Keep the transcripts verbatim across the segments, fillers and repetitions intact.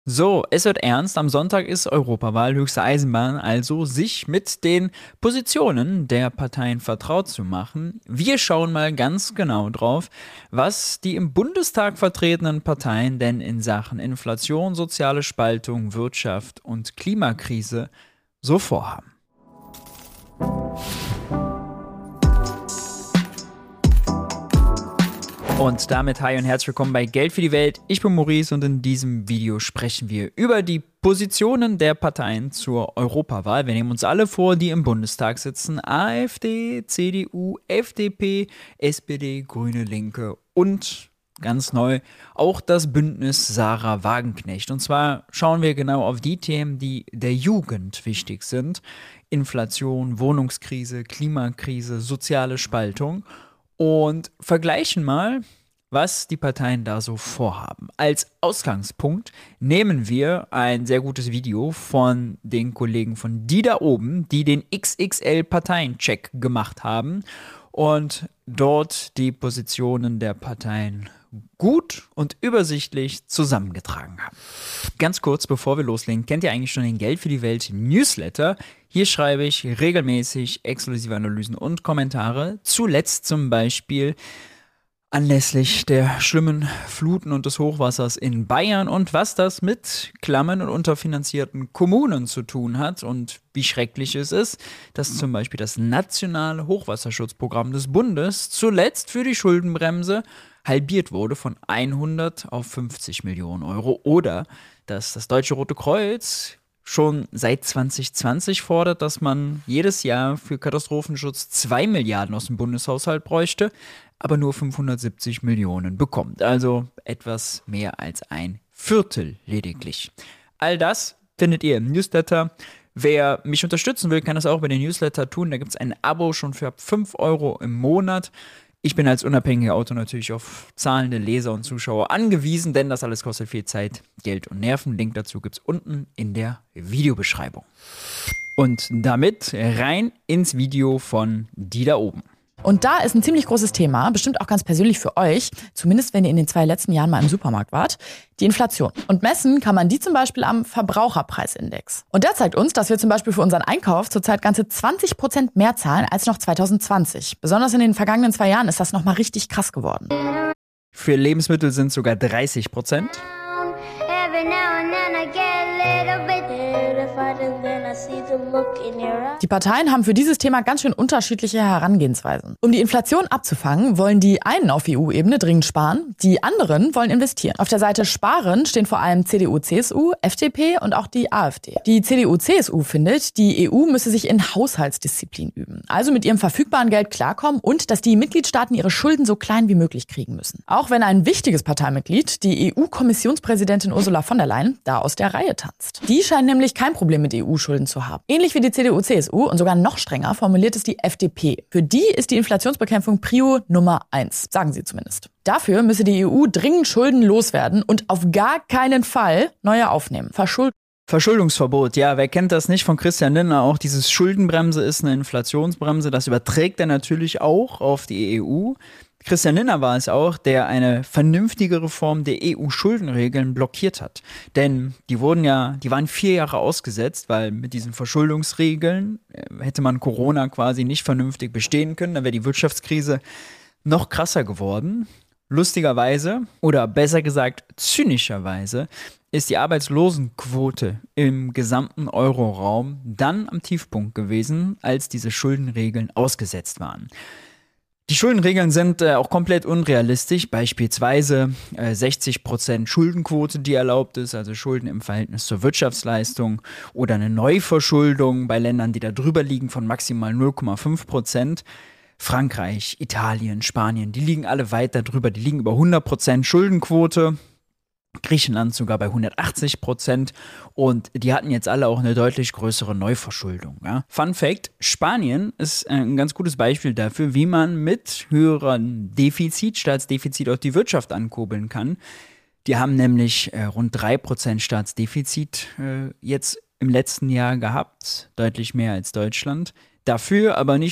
So, es wird ernst. Am Sonntag ist Europawahl, höchste Eisenbahn, also sich mit den Positionen der Parteien vertraut zu machen. Wir schauen mal ganz genau drauf, was die im Bundestag vertretenen Parteien denn in Sachen Inflation, soziale Spaltung, Wirtschaft und Klimakrise so vorhaben. Und damit hi und herzlich willkommen bei Geld für die Welt. Ich bin Maurice und in diesem Video sprechen wir über die Positionen der Parteien zur Europawahl. Wir nehmen uns alle vor, die im Bundestag sitzen. AfD, C D U, F D P, S P D, Grüne, Linke und ganz neu auch das Bündnis Sarah Wagenknecht. Und zwar schauen wir genau auf die Themen, die der Jugend wichtig sind. Inflation, Wohnungskrise, Klimakrise, soziale Spaltung. Und vergleichen mal, was die Parteien da so vorhaben. Als Ausgangspunkt nehmen wir ein sehr gutes Video von den Kollegen von Die da oben, die den X X L-Parteiencheck gemacht haben und dort die Positionen der Parteien gut und übersichtlich zusammengetragen haben. Ganz kurz, bevor wir loslegen, kennt ihr eigentlich schon den Geld für die Welt Newsletter? Hier schreibe ich regelmäßig exklusive Analysen und Kommentare. Zuletzt zum Beispiel anlässlich der schlimmen Fluten und des Hochwassers in Bayern und was das mit klammen und unterfinanzierten Kommunen zu tun hat und wie schrecklich es ist, dass zum Beispiel das nationale Hochwasserschutzprogramm des Bundes zuletzt für die Schuldenbremse halbiert wurde von hundert auf fünfzig Millionen Euro oder dass das Deutsche Rote Kreuz schon seit zwanzig zwanzig fordert, dass man jedes Jahr für Katastrophenschutz zwei Milliarden aus dem Bundeshaushalt bräuchte, aber nur fünfhundertsiebzig Millionen bekommt. Also etwas mehr als ein Viertel lediglich. All das findet ihr im Newsletter. Wer mich unterstützen will, kann das auch bei den Newsletter tun. Da gibt es ein Abo schon für fünf Euro im Monat. Ich bin als unabhängiger Autor natürlich auf zahlende Leser und Zuschauer angewiesen, denn das alles kostet viel Zeit, Geld und Nerven. Link dazu gibt es unten in der Videobeschreibung. Und damit rein ins Video von Die da oben. Und da ist ein ziemlich großes Thema, bestimmt auch ganz persönlich für euch, zumindest wenn ihr in den zwei letzten Jahren mal im Supermarkt wart, die Inflation. Und messen kann man die zum Beispiel am Verbraucherpreisindex. Und der zeigt uns, dass wir zum Beispiel für unseren Einkauf zurzeit ganze zwanzig Prozent mehr zahlen als noch zwanzig zwanzig. Besonders in den vergangenen zwei Jahren ist das nochmal richtig krass geworden. Für Lebensmittel sind es sogar dreißig Prozent. Die Parteien haben für dieses Thema ganz schön unterschiedliche Herangehensweisen. Um die Inflation abzufangen, wollen die einen auf E U-Ebene dringend sparen, die anderen wollen investieren. Auf der Seite Sparen stehen vor allem C D U, C S U, F D P und auch die AfD. Die C D U, C S U findet, die E U müsse sich in Haushaltsdisziplin üben, also mit ihrem verfügbaren Geld klarkommen und dass die Mitgliedstaaten ihre Schulden so klein wie möglich kriegen müssen. Auch wenn ein wichtiges Parteimitglied, die E U-Kommissionspräsidentin Ursula von der Leyen, da aus der Reihe tanzt. Die scheinen nämlich kein Problem mit E U-Schulden zu haben. Ähnlich wie die C D U, C S U und sogar noch strenger formuliert es die F D P. Für die ist die Inflationsbekämpfung Prio Nummer eins, sagen sie zumindest. Dafür müsse die E U dringend Schulden loswerden und auf gar keinen Fall neue aufnehmen. Verschuld Verschuldungsverbot, ja, wer kennt das nicht von Christian Lindner? Auch dieses Schuldenbremse ist eine Inflationsbremse, das überträgt er natürlich auch auf die E U. Christian Lindner war es auch, der eine vernünftige Reform der E U-Schuldenregeln blockiert hat. Denn die wurden ja, die waren vier Jahre ausgesetzt, weil mit diesen Verschuldungsregeln hätte man Corona quasi nicht vernünftig bestehen können. Dann wäre die Wirtschaftskrise noch krasser geworden. Lustigerweise, oder besser gesagt zynischerweise, ist die Arbeitslosenquote im gesamten Euroraum dann am Tiefpunkt gewesen, als diese Schuldenregeln ausgesetzt waren. Die Schuldenregeln sind äh, auch komplett unrealistisch, beispielsweise äh, sechzig Prozent Schuldenquote, die erlaubt ist, also Schulden im Verhältnis zur Wirtschaftsleistung oder eine Neuverschuldung bei Ländern, die da drüber liegen von maximal null Komma fünf Prozent. Frankreich, Italien, Spanien, die liegen alle weit darüber, die liegen über hundert Prozent Schuldenquote. Griechenland sogar bei hundertachtzig Prozent und die hatten jetzt alle auch eine deutlich größere Neuverschuldung. Ja. Fun Fact, Spanien ist ein ganz gutes Beispiel dafür, wie man mit höherem Defizit, Staatsdefizit auch die Wirtschaft ankurbeln kann. Die haben nämlich äh, rund drei Prozent Staatsdefizit äh, jetzt im letzten Jahr gehabt, deutlich mehr als Deutschland. Dafür aber nicht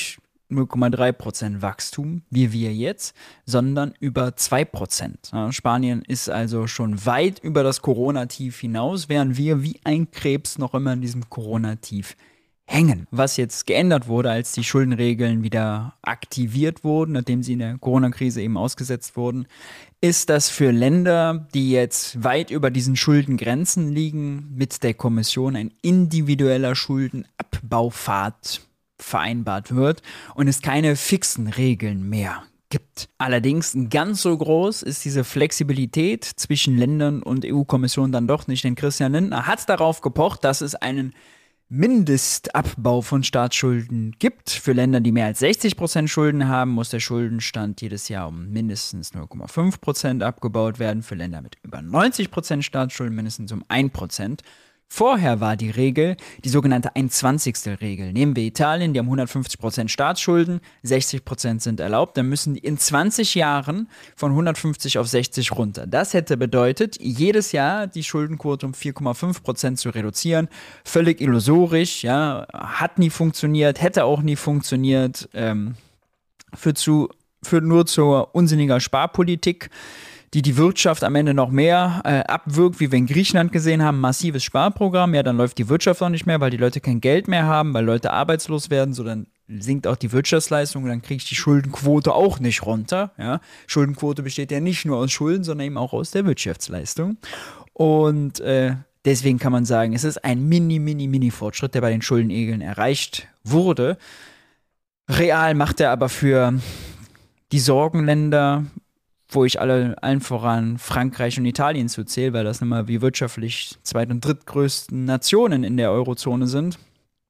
null Komma drei Prozent Wachstum, wie wir jetzt, sondern über zwei Prozent. Ja, Spanien ist also schon weit über das Corona-Tief hinaus, während wir wie ein Krebs noch immer in diesem Corona-Tief hängen. Was jetzt geändert wurde, als die Schuldenregeln wieder aktiviert wurden, nachdem sie in der Corona-Krise eben ausgesetzt wurden, ist, dass für Länder, die jetzt weit über diesen Schuldengrenzen liegen, mit der Kommission ein individueller Schuldenabbaupfad vereinbart wird und es keine fixen Regeln mehr gibt. Allerdings ganz so groß ist diese Flexibilität zwischen Ländern und E U-Kommission dann doch nicht, denn Christian Lindner hat darauf gepocht, dass es einen Mindestabbau von Staatsschulden gibt. Für Länder, die mehr als sechzig Prozent Schulden haben, muss der Schuldenstand jedes Jahr um mindestens null Komma fünf Prozent abgebaut werden. Für Länder mit über neunzig Prozent Staatsschulden mindestens um ein Prozent. Vorher war die Regel die sogenannte ein Zwanzigstel Regel. Nehmen wir Italien, die haben hundertfünfzig Prozent Staatsschulden, sechzig Prozent sind erlaubt, dann müssen die in zwanzig Jahren von hundertfünfzig auf sechzig runter. Das hätte bedeutet, jedes Jahr die Schuldenquote um vier Komma fünf Prozent zu reduzieren. Völlig illusorisch, ja, hat nie funktioniert, hätte auch nie funktioniert, ähm, führt, zu, führt nur zur unsinniger Sparpolitik, die die Wirtschaft am Ende noch mehr äh, abwirkt, wie wir in Griechenland gesehen haben, massives Sparprogramm, ja, dann läuft die Wirtschaft auch nicht mehr, weil die Leute kein Geld mehr haben, weil Leute arbeitslos werden, so dann sinkt auch die Wirtschaftsleistung, dann kriege ich die Schuldenquote auch nicht runter, ja. Schuldenquote besteht ja nicht nur aus Schulden, sondern eben auch aus der Wirtschaftsleistung. Und äh, deswegen kann man sagen, es ist ein mini, mini, mini Fortschritt, der bei den Schuldenegeln erreicht wurde. Real macht er aber für die Sorgenländer, wo ich alle, allen voran Frankreich und Italien zuzähle, weil das nun mal wie wirtschaftlich zweit- und drittgrößten Nationen in der Eurozone sind,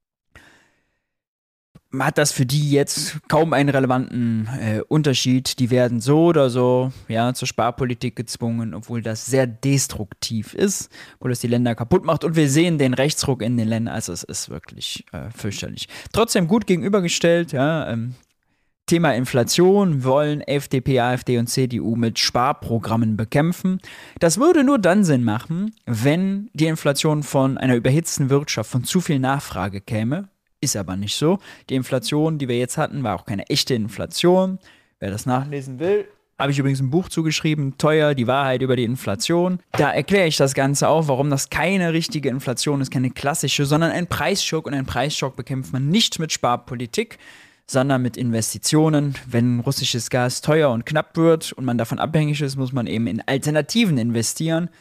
hat das für die jetzt kaum einen relevanten äh, Unterschied. Die werden so oder so ja, zur Sparpolitik gezwungen, obwohl das sehr destruktiv ist, obwohl es die Länder kaputt macht. Und wir sehen den Rechtsruck in den Ländern, also es ist wirklich äh, fürchterlich. Trotzdem gut gegenübergestellt, ja, ähm, Thema Inflation wollen F D P, AfD und C D U mit Sparprogrammen bekämpfen. Das würde nur dann Sinn machen, wenn die Inflation von einer überhitzten Wirtschaft, von zu viel Nachfrage käme. Ist aber nicht so. Die Inflation, die wir jetzt hatten, war auch keine echte Inflation. Wer das nachlesen will, habe ich übrigens ein Buch zugeschrieben, Teuer, die Wahrheit über die Inflation. Da erkläre ich das Ganze auch, warum das keine richtige Inflation ist, keine klassische, sondern ein Preisschock. Und einen Preisschock bekämpft man nicht mit Sparpolitik, sondern mit Investitionen. Wenn russisches Gas teuer und knapp wird und man davon abhängig ist, muss man eben in Alternativen investieren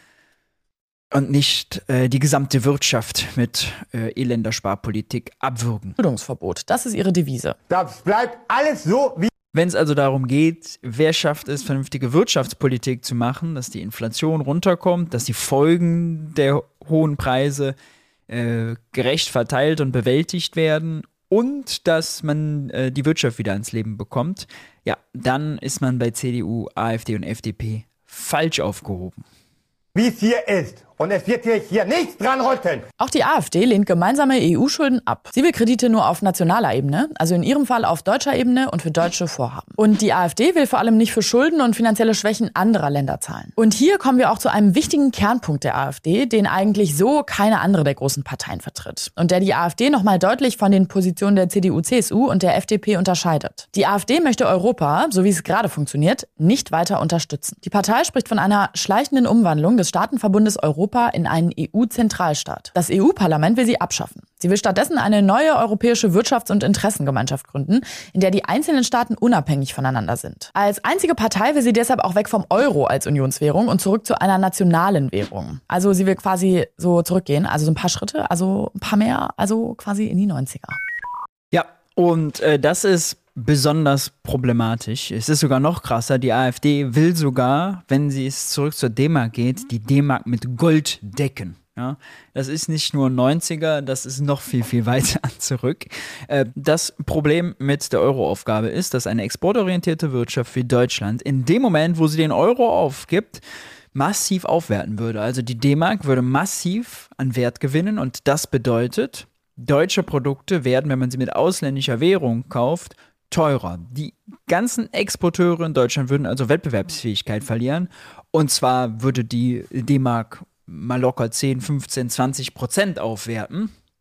und nicht äh, die gesamte Wirtschaft mit äh, elender Sparpolitik abwürgen. Schuldungsverbot, das ist ihre Devise. Das bleibt alles so, wie Wenn es also darum geht, wer schafft es, vernünftige Wirtschaftspolitik zu machen, dass die Inflation runterkommt, dass die Folgen der hohen Preise äh, gerecht verteilt und bewältigt werden und dass man äh, die Wirtschaft wieder ans Leben bekommt, ja, dann ist man bei C D U, AfD und F D P falsch aufgehoben. wie es hier ist. Und es wird hier, hier nichts dran rütteln. Auch die AfD lehnt gemeinsame E U-Schulden ab. Sie will Kredite nur auf nationaler Ebene, also in ihrem Fall auf deutscher Ebene und für deutsche Vorhaben. Und die AfD will vor allem nicht für Schulden und finanzielle Schwächen anderer Länder zahlen. Und hier kommen wir auch zu einem wichtigen Kernpunkt der AfD, den eigentlich so keine andere der großen Parteien vertritt. Und der die AfD nochmal deutlich von den Positionen der C D U, C S U und der F D P unterscheidet. Die AfD möchte Europa, so wie es gerade funktioniert, nicht weiter unterstützen. Die Partei spricht von einer schleichenden Umwandlung des Staatenverbundes Europa in einen E U-Zentralstaat. Das E U-Parlament will sie abschaffen. Sie will stattdessen eine neue europäische Wirtschafts- und Interessengemeinschaft gründen, in der die einzelnen Staaten unabhängig voneinander sind. Als einzige Partei will sie deshalb auch weg vom Euro als Unionswährung und zurück zu einer nationalen Währung. Also sie will quasi so zurückgehen, also so ein paar Schritte, also ein paar mehr, also quasi in die neunziger. Ja, und äh, das ist besonders problematisch. Es ist sogar noch krasser. Die AfD will sogar, wenn sie es zurück zur D-Mark geht, die D-Mark mit Gold decken. Ja, das ist nicht nur neunziger, das ist noch viel, viel weiter zurück. Äh, das Problem mit der Euro-Aufgabe ist, dass eine exportorientierte Wirtschaft wie Deutschland in dem Moment, wo sie den Euro aufgibt, massiv aufwerten würde. Also die D-Mark würde massiv an Wert gewinnen und das bedeutet, deutsche Produkte werden, wenn man sie mit ausländischer Währung kauft, teurer. Die ganzen Exporteure in Deutschland würden also Wettbewerbsfähigkeit verlieren. Und zwar würde die D-Mark mal locker zehn, fünfzehn, zwanzig Prozent aufwerten.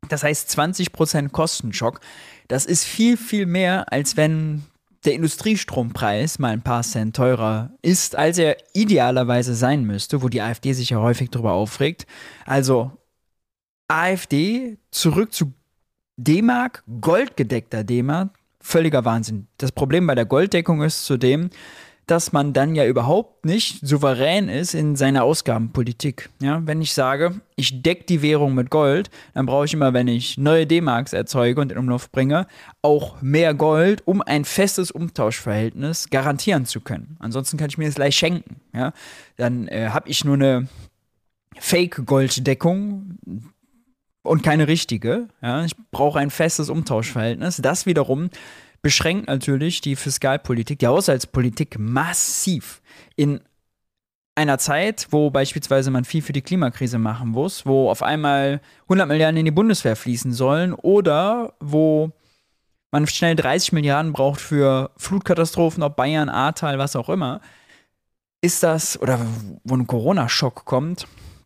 Das heißt zwanzig Prozent Kostenschock. Das ist viel, viel mehr, als wenn der Industriestrompreis mal ein paar Cent teurer ist, als er idealerweise sein müsste, wo die AfD sich ja häufig darüber aufregt. Also AfD zurück zu D-Mark, goldgedeckter D-Mark, völliger Wahnsinn. Das Problem bei der Golddeckung ist zudem, dass man dann ja überhaupt nicht souverän ist in seiner Ausgabenpolitik. Ja, wenn ich sage, ich decke die Währung mit Gold, dann brauche ich immer, wenn ich neue D-Marks erzeuge und in Umlauf bringe, auch mehr Gold, um ein festes Umtauschverhältnis garantieren zu können. Ansonsten kann ich mir das gleich schenken. Ja? Dann äh, habe ich nur eine Fake-Golddeckung und keine richtige. Ja? Ich brauche ein festes Umtauschverhältnis. Das wiederum beschränkt natürlich die Fiskalpolitik, die Haushaltspolitik massiv in einer Zeit, wo beispielsweise man viel für die Klimakrise machen muss, wo auf einmal hundert Milliarden in die Bundeswehr fließen sollen oder wo man schnell dreißig Milliarden braucht für Flutkatastrophen, ob Bayern, Ahrtal, was auch immer, ist das, oder wo ein Corona-Schock kommt,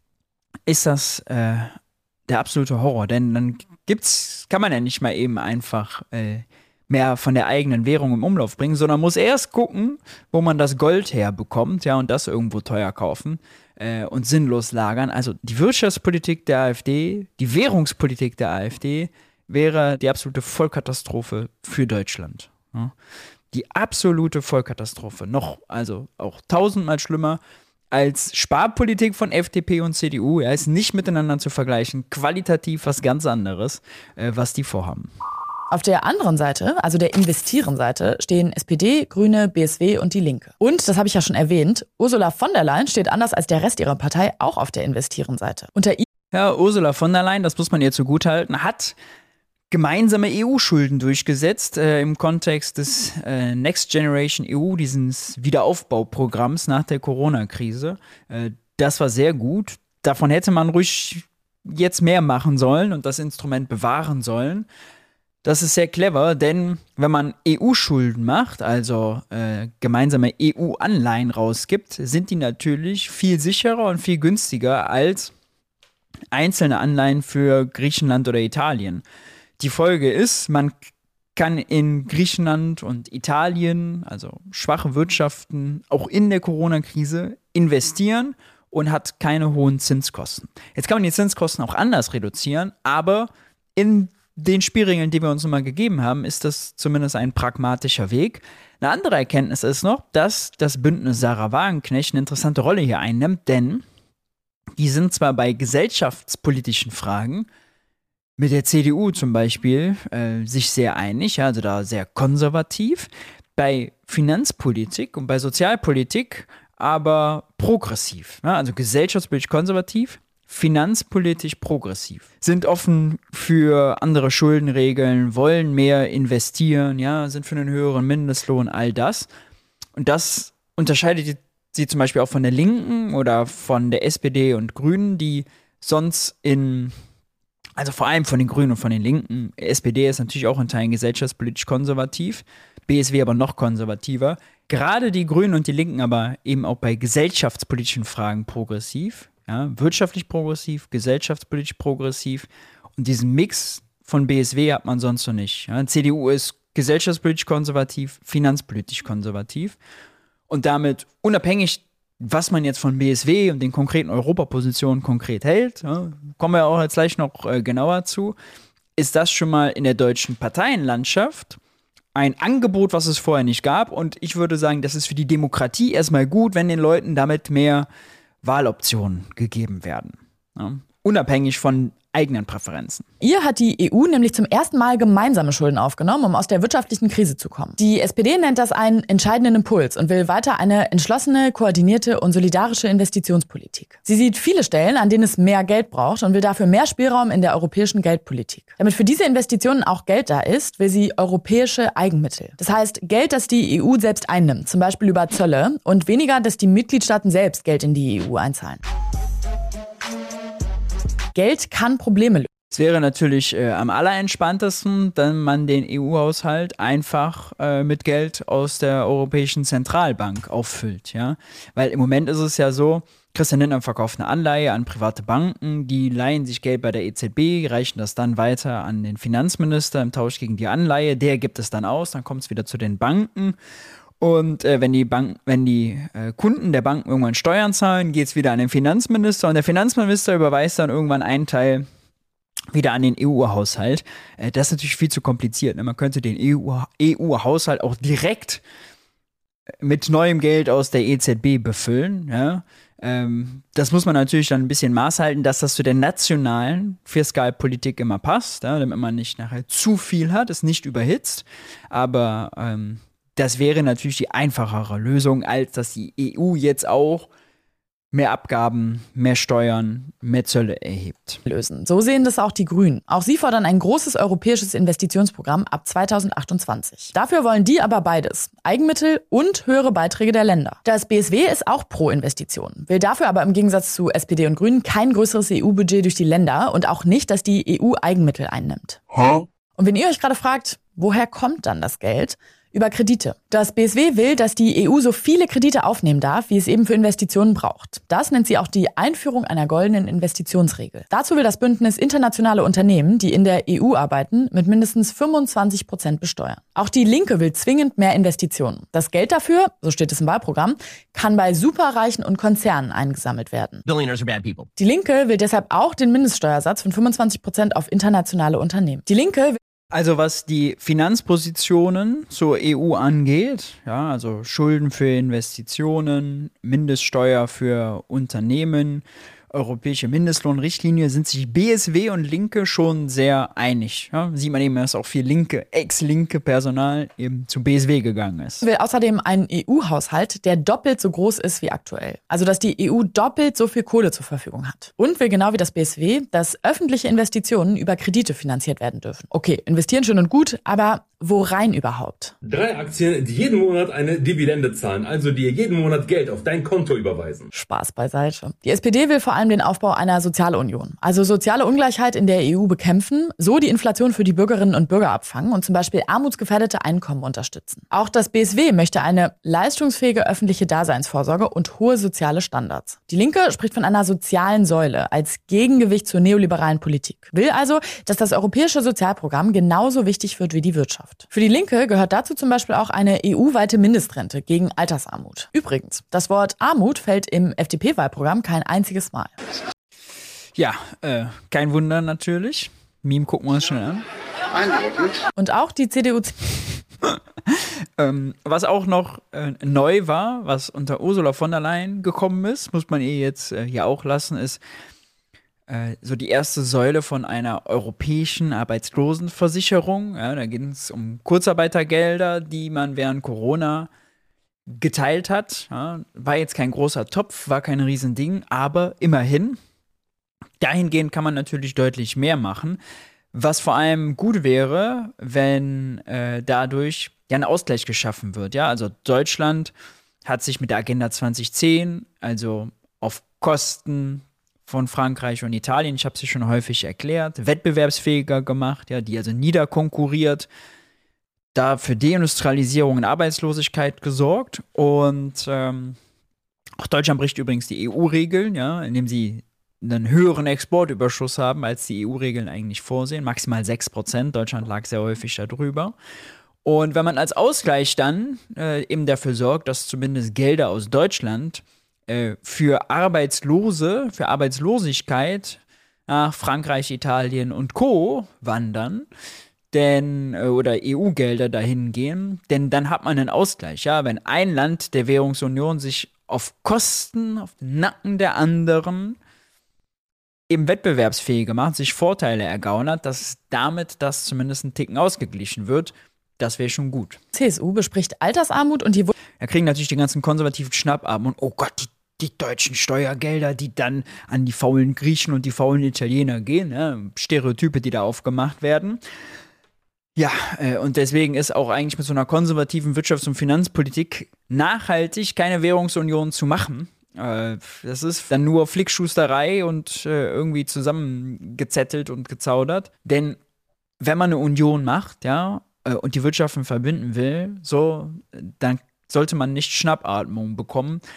ist das äh, der absolute Horror. Denn dann gibt's, kann man ja nicht mal eben einfach äh, mehr von der eigenen Währung im Umlauf bringen, sondern muss erst gucken, wo man das Gold herbekommt, ja, und das irgendwo teuer kaufen äh, und sinnlos lagern. Also die Wirtschaftspolitik der AfD, die Währungspolitik der AfD wäre die absolute Vollkatastrophe für Deutschland. Ja. Die absolute Vollkatastrophe. Noch, also auch tausendmal schlimmer als Sparpolitik von F D P und C D U. Ja, ist nicht miteinander zu vergleichen. Qualitativ was ganz anderes, äh, was die vorhaben. Auf der anderen Seite, also der Investieren-Seite, stehen S P D, Grüne, B S W und die Linke. Und, das habe ich ja schon erwähnt, Ursula von der Leyen steht anders als der Rest ihrer Partei auch auf der Investieren-Seite. Unter ja, Ursula von der Leyen, das muss man ihr zugutehalten, hat gemeinsame E U-Schulden durchgesetzt äh, im Kontext des äh, Next Generation E U, dieses Wiederaufbauprogramms nach der Corona-Krise. Äh, das war sehr gut. Davon hätte man ruhig jetzt mehr machen sollen und das Instrument bewahren sollen. Das ist sehr clever, denn wenn man E U-Schulden macht, also äh, gemeinsame E U-Anleihen rausgibt, sind die natürlich viel sicherer und viel günstiger als einzelne Anleihen für Griechenland oder Italien. Die Folge ist, man kann in Griechenland und Italien, also schwache Wirtschaften, auch in der Corona-Krise investieren und hat keine hohen Zinskosten. Jetzt kann man die Zinskosten auch anders reduzieren, aber in den Spielregeln, die wir uns immer gegeben haben, ist das zumindest ein pragmatischer Weg. Eine andere Erkenntnis ist noch, dass das Bündnis Sarah Wagenknecht eine interessante Rolle hier einnimmt, denn die sind zwar bei gesellschaftspolitischen Fragen mit der C D U zum Beispiel äh, sich sehr einig, ja, also da sehr konservativ, bei Finanzpolitik und bei Sozialpolitik aber progressiv, ja, also gesellschaftspolitisch konservativ, finanzpolitisch progressiv, sind offen für andere Schuldenregeln, wollen mehr investieren, ja, sind für einen höheren Mindestlohn, all das. Und das unterscheidet sie zum Beispiel auch von der Linken oder von der S P D und Grünen, die sonst in, also vor allem von den Grünen und von den Linken, S P D ist natürlich auch in Teilen gesellschaftspolitisch konservativ, B S W aber noch konservativer. Gerade die Grünen und die Linken aber eben auch bei gesellschaftspolitischen Fragen progressiv. Ja, wirtschaftlich progressiv, gesellschaftspolitisch progressiv. Und diesen Mix von B S W hat man sonst noch nicht. Ja, C D U ist gesellschaftspolitisch konservativ, finanzpolitisch konservativ. Und damit unabhängig, was man jetzt von B S W und den konkreten Europapositionen konkret hält, ja, kommen wir auch jetzt gleich noch äh, genauer zu, ist das schon mal in der deutschen Parteienlandschaft ein Angebot, was es vorher nicht gab. Und ich würde sagen, das ist für die Demokratie erstmal gut, wenn den Leuten damit mehr Wahloptionen gegeben werden. Ja? Unabhängig von eigenen Präferenzen. Ihr hat die E U nämlich zum ersten Mal gemeinsame Schulden aufgenommen, um aus der wirtschaftlichen Krise zu kommen. Die S P D nennt das einen entscheidenden Impuls und will weiter eine entschlossene, koordinierte und solidarische Investitionspolitik. Sie sieht viele Stellen, an denen es mehr Geld braucht und will dafür mehr Spielraum in der europäischen Geldpolitik. Damit für diese Investitionen auch Geld da ist, will sie europäische Eigenmittel. Das heißt, Geld, das die E U selbst einnimmt, zum Beispiel über Zölle, und weniger, dass die Mitgliedstaaten selbst Geld in die E U einzahlen. Geld kann Probleme lösen. Es wäre natürlich äh, am allerentspanntesten, wenn man den E U-Haushalt einfach äh, mit Geld aus der Europäischen Zentralbank auffüllt, ja. Weil im Moment ist es ja so, Christian Lindner verkauft eine Anleihe an private Banken, die leihen sich Geld bei der E Z B, reichen das dann weiter an den Finanzminister im Tausch gegen die Anleihe, der gibt es dann aus, dann kommt es wieder zu den Banken und äh, wenn die, Bank, wenn die äh, Kunden der Banken irgendwann Steuern zahlen, geht es wieder an den Finanzminister und der Finanzminister überweist dann irgendwann einen Teil wieder an den E U-Haushalt. Äh, das ist natürlich viel zu kompliziert, ne? Man könnte den E U-Haushalt auch direkt mit neuem Geld aus der E Z B befüllen, ja. Ähm, das muss man natürlich dann ein bisschen Maß halten, dass das zu der nationalen Fiskalpolitik immer passt, ja, damit man nicht nachher zu viel hat, es nicht überhitzt. Aber ähm, das wäre natürlich die einfachere Lösung, als dass die E U jetzt auch mehr Abgaben, mehr Steuern, mehr Zölle erhebt. Lösen. So sehen das auch die Grünen. Auch sie fordern ein großes europäisches Investitionsprogramm ab zweitausendachtundzwanzig. Dafür wollen die aber beides. Eigenmittel und höhere Beiträge der Länder. Das B S W ist auch pro Investition, will dafür aber im Gegensatz zu S P D und Grünen kein größeres E U-Budget durch die Länder und auch nicht, dass die E U Eigenmittel einnimmt. Hä? Und wenn ihr euch gerade fragt, woher kommt dann das Geld? Über Kredite. Das B S W will, dass die E U so viele Kredite aufnehmen darf, wie es eben für Investitionen braucht. Das nennt sie auch die Einführung einer goldenen Investitionsregel. Dazu will das Bündnis internationale Unternehmen, die in der E U arbeiten, mit mindestens fünfundzwanzig Prozent besteuern. Auch die Linke will zwingend mehr Investitionen. Das Geld dafür, so steht es im Wahlprogramm, kann bei Superreichen und Konzernen eingesammelt werden. Billionaires are bad people. Die Linke will deshalb auch den Mindeststeuersatz von fünfundzwanzig Prozent auf internationale Unternehmen. Die Linke will Also was die Finanzpositionen zur E U angeht, ja, also Schulden für Investitionen, Mindeststeuer für Unternehmen, europäische Mindestlohnrichtlinie, sind sich B S W und Linke schon sehr einig. Ja, sieht man eben, dass auch viel linke, ex-linke Personal eben zu B S W gegangen ist. Will außerdem einen E U-Haushalt, der doppelt so groß ist wie aktuell. Also dass die E U doppelt so viel Kohle zur Verfügung hat. Und will genau wie das B S W, dass öffentliche Investitionen über Kredite finanziert werden dürfen. Okay, investieren schön und gut, aber wo rein überhaupt? Drei Aktien, die jeden Monat eine Dividende zahlen, also dir jeden Monat Geld auf dein Konto überweisen. Spaß beiseite. Die S P D will vor allem den Aufbau einer Sozialunion. Also soziale Ungleichheit in der E U bekämpfen, so die Inflation für die Bürgerinnen und Bürger abfangen und zum Beispiel armutsgefährdete Einkommen unterstützen. Auch das B S W möchte eine leistungsfähige öffentliche Daseinsvorsorge und hohe soziale Standards. Die Linke spricht von einer sozialen Säule als Gegengewicht zur neoliberalen Politik. Will also, dass das europäische Sozialprogramm genauso wichtig wird wie die Wirtschaft. Für die Linke gehört dazu zum Beispiel auch eine E U-weite Mindestrente gegen Altersarmut. Übrigens, das Wort Armut fällt im F D P-Wahlprogramm kein einziges Mal. Ja, äh, kein Wunder natürlich. Meme gucken wir uns schnell an. Und auch die C D U... ähm, was auch noch äh, neu war, was unter Ursula von der Leyen gekommen ist, muss man ihr jetzt äh, hier auch lassen, ist so die erste Säule von einer europäischen Arbeitslosenversicherung. Ja, da ging es um Kurzarbeitergelder, die man während Corona geteilt hat. Ja, war jetzt kein großer Topf, war kein Riesending, aber immerhin. Dahingehend kann man natürlich deutlich mehr machen. Was vor allem gut wäre, wenn äh, dadurch ja ein Ausgleich geschaffen wird. Ja, also Deutschland hat sich mit der Agenda zwanzig zehn, also auf Kosten von Frankreich und Italien, ich habe es ja schon häufig erklärt, wettbewerbsfähiger gemacht, ja, die also niederkonkurriert, da für Deindustrialisierung und Arbeitslosigkeit gesorgt und ähm, auch Deutschland bricht übrigens die E U-Regeln, ja, indem sie einen höheren Exportüberschuss haben, als die E U-Regeln eigentlich vorsehen, maximal sechs Prozent, Deutschland lag sehr häufig darüber. Und wenn man als Ausgleich dann äh, eben dafür sorgt, dass zumindest Gelder aus Deutschland für Arbeitslose, für Arbeitslosigkeit nach Frankreich, Italien und Co. wandern, denn oder E U-Gelder dahin gehen, denn dann hat man einen Ausgleich. Ja, wenn ein Land der Währungsunion sich auf Kosten, auf den Nacken der anderen eben wettbewerbsfähiger macht, sich Vorteile ergaunert, dass damit das zumindest ein Ticken ausgeglichen wird. Das wäre schon gut. C S U bespricht Altersarmut und die... Da kriegen natürlich die ganzen konservativen Schnappatmen und oh Gott, die Die deutschen Steuergelder, die dann an die faulen Griechen und die faulen Italiener gehen, ja, Stereotype, die da aufgemacht werden. Ja, äh, und deswegen ist auch eigentlich mit so einer konservativen Wirtschafts- und Finanzpolitik nachhaltig keine Währungsunion zu machen. Äh, das ist dann nur Flickschusterei und äh, irgendwie zusammengezettelt und gezaudert. Denn wenn man eine Union macht, ja, äh, und die Wirtschaften verbinden will, so, dann sollte man nicht Schnappatmung bekommen,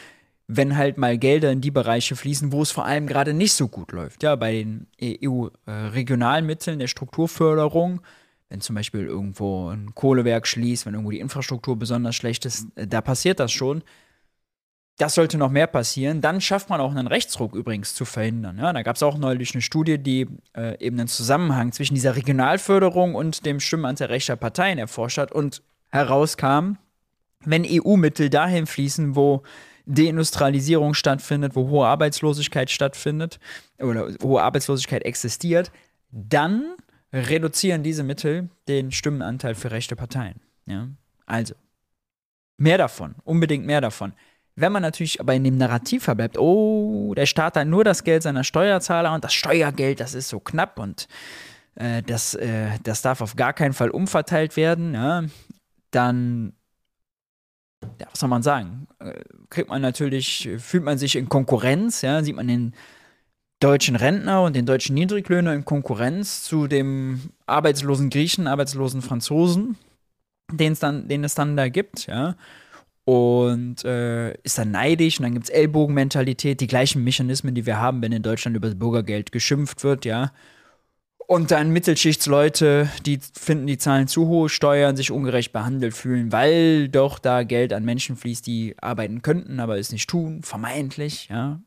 wenn halt mal Gelder in die Bereiche fließen, wo es vor allem gerade nicht so gut läuft. Ja, bei den E U-Regionalmitteln der Strukturförderung, wenn zum Beispiel irgendwo ein Kohlewerk schließt, wenn irgendwo die Infrastruktur besonders schlecht ist, da passiert das schon. Das sollte noch mehr passieren. Dann schafft man auch einen Rechtsruck übrigens zu verhindern. Ja, da gab es auch neulich eine Studie, die äh, eben einen Zusammenhang zwischen dieser Regionalförderung und dem Stimmenanteil rechter Parteien erforscht hat und herauskam, wenn E U-Mittel dahin fließen, wo Deindustrialisierung stattfindet, wo hohe Arbeitslosigkeit stattfindet oder hohe Arbeitslosigkeit existiert, dann reduzieren diese Mittel den Stimmenanteil für rechte Parteien. Ja? Also, mehr davon, unbedingt mehr davon. Wenn man natürlich aber in dem Narrativ verbleibt, oh, der Staat hat nur das Geld seiner Steuerzahler und das Steuergeld, das ist so knapp und äh, das, äh, das darf auf gar keinen Fall umverteilt werden, ja, dann, ja, was soll man sagen, äh, kriegt man natürlich, fühlt man sich in Konkurrenz, ja, sieht man den deutschen Rentner und den deutschen Niedriglöhner in Konkurrenz zu dem arbeitslosen Griechen, arbeitslosen Franzosen, den es dann, den es dann da gibt, ja. Und äh, ist dann neidisch und dann gibt es Ellbogenmentalität, die gleichen Mechanismen, die wir haben, wenn in Deutschland über das Bürgergeld geschimpft wird, ja. Und dann Mittelschichtsleute, die finden, die zahlen zu hohe Steuern, sich ungerecht behandelt fühlen, weil doch da Geld an Menschen fließt, die arbeiten könnten, aber es nicht tun, vermeintlich, ja.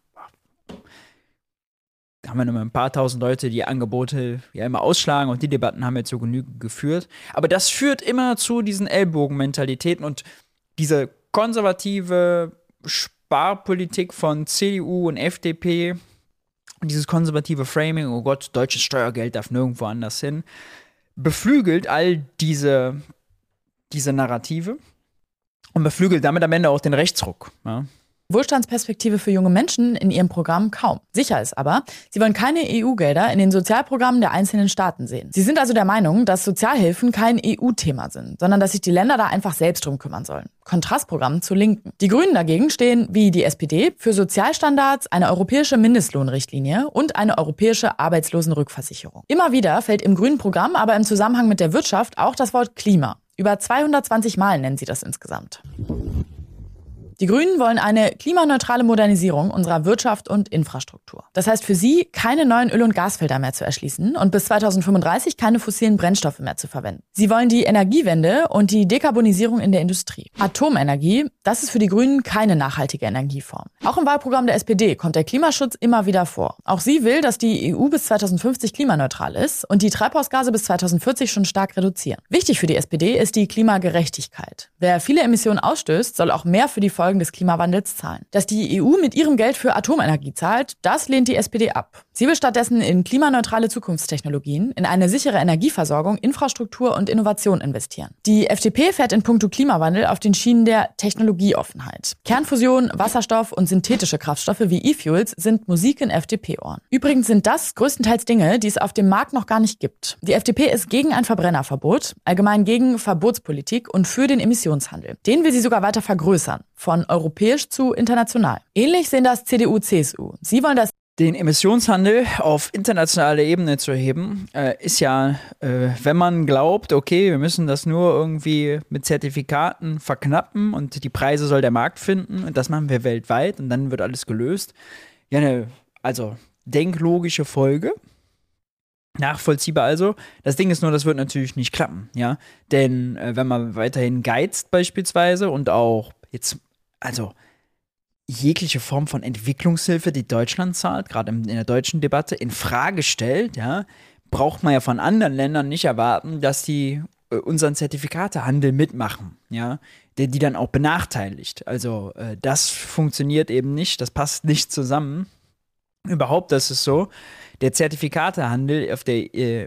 Da haben wir noch mal ein paar tausend Leute, die Angebote ja immer ausschlagen und die Debatten haben wir zur Genüge geführt. Aber das führt immer zu diesen Ellbogenmentalitäten und diese konservative Sparpolitik von C D U und F D P und dieses konservative Framing, oh Gott, deutsches Steuergeld darf nirgendwo anders hin, beflügelt all diese, diese Narrative und beflügelt damit am Ende auch den Rechtsruck. Ja. Wohlstandsperspektive für junge Menschen in ihrem Programm kaum. Sicher ist aber, sie wollen keine E U-Gelder in den Sozialprogrammen der einzelnen Staaten sehen. Sie sind also der Meinung, dass Sozialhilfen kein E U-Thema sind, sondern dass sich die Länder da einfach selbst drum kümmern sollen. Kontrastprogramm zur Linken. Die Grünen dagegen stehen, wie die S P D, für Sozialstandards, eine europäische Mindestlohnrichtlinie und eine europäische Arbeitslosenrückversicherung. Immer wieder fällt im grünen Programm aber im Zusammenhang mit der Wirtschaft auch das Wort Klima. Über zweihundertzwanzig Mal nennen sie das insgesamt. Die Grünen wollen eine klimaneutrale Modernisierung unserer Wirtschaft und Infrastruktur. Das heißt für sie, keine neuen Öl- und Gasfelder mehr zu erschließen und bis zweitausendfünfunddreißig keine fossilen Brennstoffe mehr zu verwenden. Sie wollen die Energiewende und die Dekarbonisierung in der Industrie. Atomenergie, das ist für die Grünen keine nachhaltige Energieform. Auch im Wahlprogramm der S P D kommt der Klimaschutz immer wieder vor. Auch sie will, dass die E U bis zweitausendfünfzig klimaneutral ist und die Treibhausgase bis zweitausendvierzig schon stark reduzieren. Wichtig für die S P D ist die Klimagerechtigkeit. Wer viele Emissionen ausstößt, soll auch mehr für die Folgen des Klimawandels zahlen. Dass die E U mit ihrem Geld für Atomenergie zahlt, das lehnt die S P D ab. Sie will stattdessen in klimaneutrale Zukunftstechnologien, in eine sichere Energieversorgung, Infrastruktur und Innovation investieren. Die F D P fährt in puncto Klimawandel auf den Schienen der Technologieoffenheit. Kernfusion, Wasserstoff und synthetische Kraftstoffe wie E-Fuels sind Musik in F D P-Ohren. Übrigens sind das größtenteils Dinge, die es auf dem Markt noch gar nicht gibt. Die F D P ist gegen ein Verbrennerverbot, allgemein gegen Verbotspolitik und für den Emissionshandel. Den will sie sogar weiter vergrößern, von europäisch zu international. Ähnlich sehen das C D U, C S U. Sie wollen das Den Emissionshandel auf internationaler Ebene zu heben, äh, ist ja, äh, wenn man glaubt, okay, wir müssen das nur irgendwie mit Zertifikaten verknappen und die Preise soll der Markt finden und das machen wir weltweit und dann wird alles gelöst. Ja, ne, also denklogische Folge. Nachvollziehbar also. Das Ding ist nur, das wird natürlich nicht klappen, ja. Denn äh, wenn man weiterhin geizt beispielsweise und auch jetzt, also jegliche Form von Entwicklungshilfe, die Deutschland zahlt, gerade in der deutschen Debatte, in Frage stellt, ja, braucht man ja von anderen Ländern nicht erwarten, dass die äh, unseren Zertifikatehandel mitmachen, ja, der die dann auch benachteiligt. Also äh, das funktioniert eben nicht, das passt nicht zusammen. Überhaupt, das ist so. Der Zertifikatehandel auf der äh,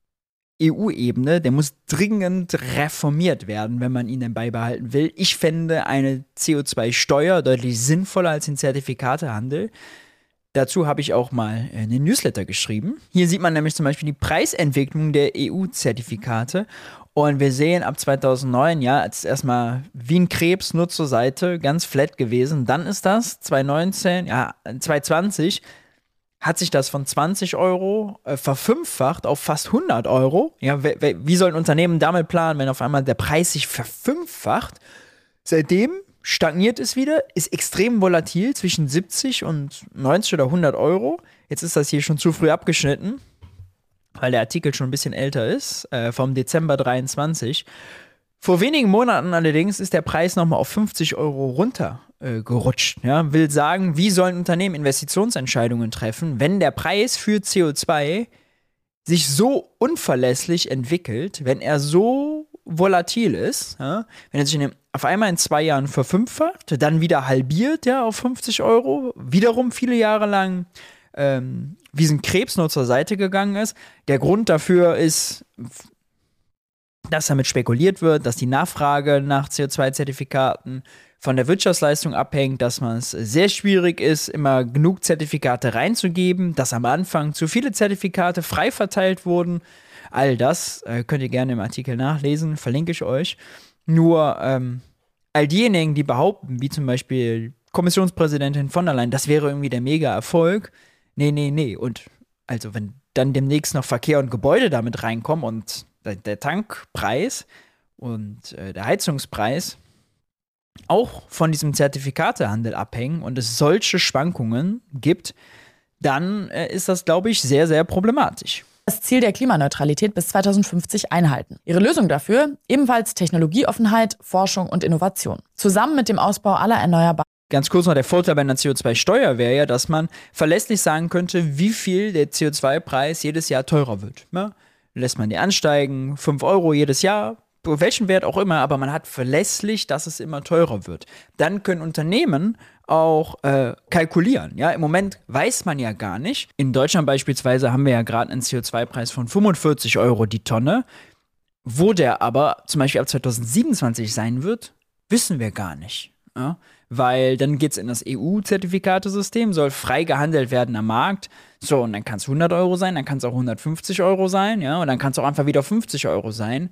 E U-Ebene, der muss dringend reformiert werden, wenn man ihn denn beibehalten will. Ich fände eine C O zwei Steuer deutlich sinnvoller als den Zertifikatehandel. Dazu habe ich auch mal einen Newsletter geschrieben. Hier sieht man nämlich zum Beispiel die Preisentwicklung der E U-Zertifikate. Und wir sehen ab zweitausendneun, ja, als erstmal wie ein Krebs nur zur Seite, ganz flat gewesen. Dann ist das zweitausendneunzehn, ja, zweitausendzwanzig hat sich das von zwanzig Euro äh, verfünffacht auf fast hundert Euro. Ja, wie soll ein Unternehmen damit planen, wenn auf einmal der Preis sich verfünffacht? Seitdem stagniert es wieder, ist extrem volatil, zwischen siebzig und neunzig oder hundert Euro. Jetzt ist das hier schon zu früh abgeschnitten, weil der Artikel schon ein bisschen älter ist, äh, vom Dezember dreiundzwanzig. Vor wenigen Monaten allerdings ist der Preis nochmal auf fünfzig Euro runter äh, gerutscht. Ja? Will sagen, wie sollen Unternehmen Investitionsentscheidungen treffen, wenn der Preis für C O zwei sich so unverlässlich entwickelt, wenn er so volatil ist, ja? Wenn er sich in dem, auf einmal in zwei Jahren verfünffacht, dann wieder halbiert, ja, auf fünfzig Euro, wiederum viele Jahre lang ähm, wie ein Krebs nur zur Seite gegangen ist. Der Grund dafür ist, dass damit spekuliert wird, dass die Nachfrage nach C O zwei Zertifikaten von der Wirtschaftsleistung abhängt, dass man es sehr schwierig ist, immer genug Zertifikate reinzugeben, dass am Anfang zu viele Zertifikate frei verteilt wurden. All das äh, könnt ihr gerne im Artikel nachlesen, verlinke ich euch. Nur ähm, all diejenigen, die behaupten, wie zum Beispiel Kommissionspräsidentin von der Leyen, das wäre irgendwie der Mega-Erfolg. Nee, nee, nee. Und also wenn dann demnächst noch Verkehr und Gebäude damit reinkommen und der, der Tankpreis und äh, der Heizungspreis auch von diesem Zertifikatehandel abhängen und es solche Schwankungen gibt, dann äh, ist das, glaube ich, sehr, sehr problematisch. Das Ziel der Klimaneutralität bis zweitausendfünfzig einhalten. Ihre Lösung dafür? Ebenfalls Technologieoffenheit, Forschung und Innovation. Zusammen mit dem Ausbau aller erneuerbaren. Ganz kurz noch, der Vorteil bei einer C O zwei Steuer wäre ja, dass man verlässlich sagen könnte, wie viel der C O zwei Preis jedes Jahr teurer wird. Ja? Lässt man die ansteigen, fünf Euro jedes Jahr, welchen Wert auch immer, aber man hat verlässlich, dass es immer teurer wird. Dann können Unternehmen auch äh, kalkulieren. Ja? Im Moment weiß man ja gar nicht. In Deutschland beispielsweise haben wir ja gerade einen C O zwei Preis von fünfundvierzig Euro die Tonne. Wo der aber zum Beispiel ab zweitausendsiebenundzwanzig sein wird, wissen wir gar nicht. Ja? Weil dann geht es in das E U-Zertifikatesystem, soll frei gehandelt werden am Markt. So, und dann kann es hundert Euro sein, dann kann es auch hundertfünfzig Euro sein, ja, und dann kann es auch einfach wieder fünfzig Euro sein.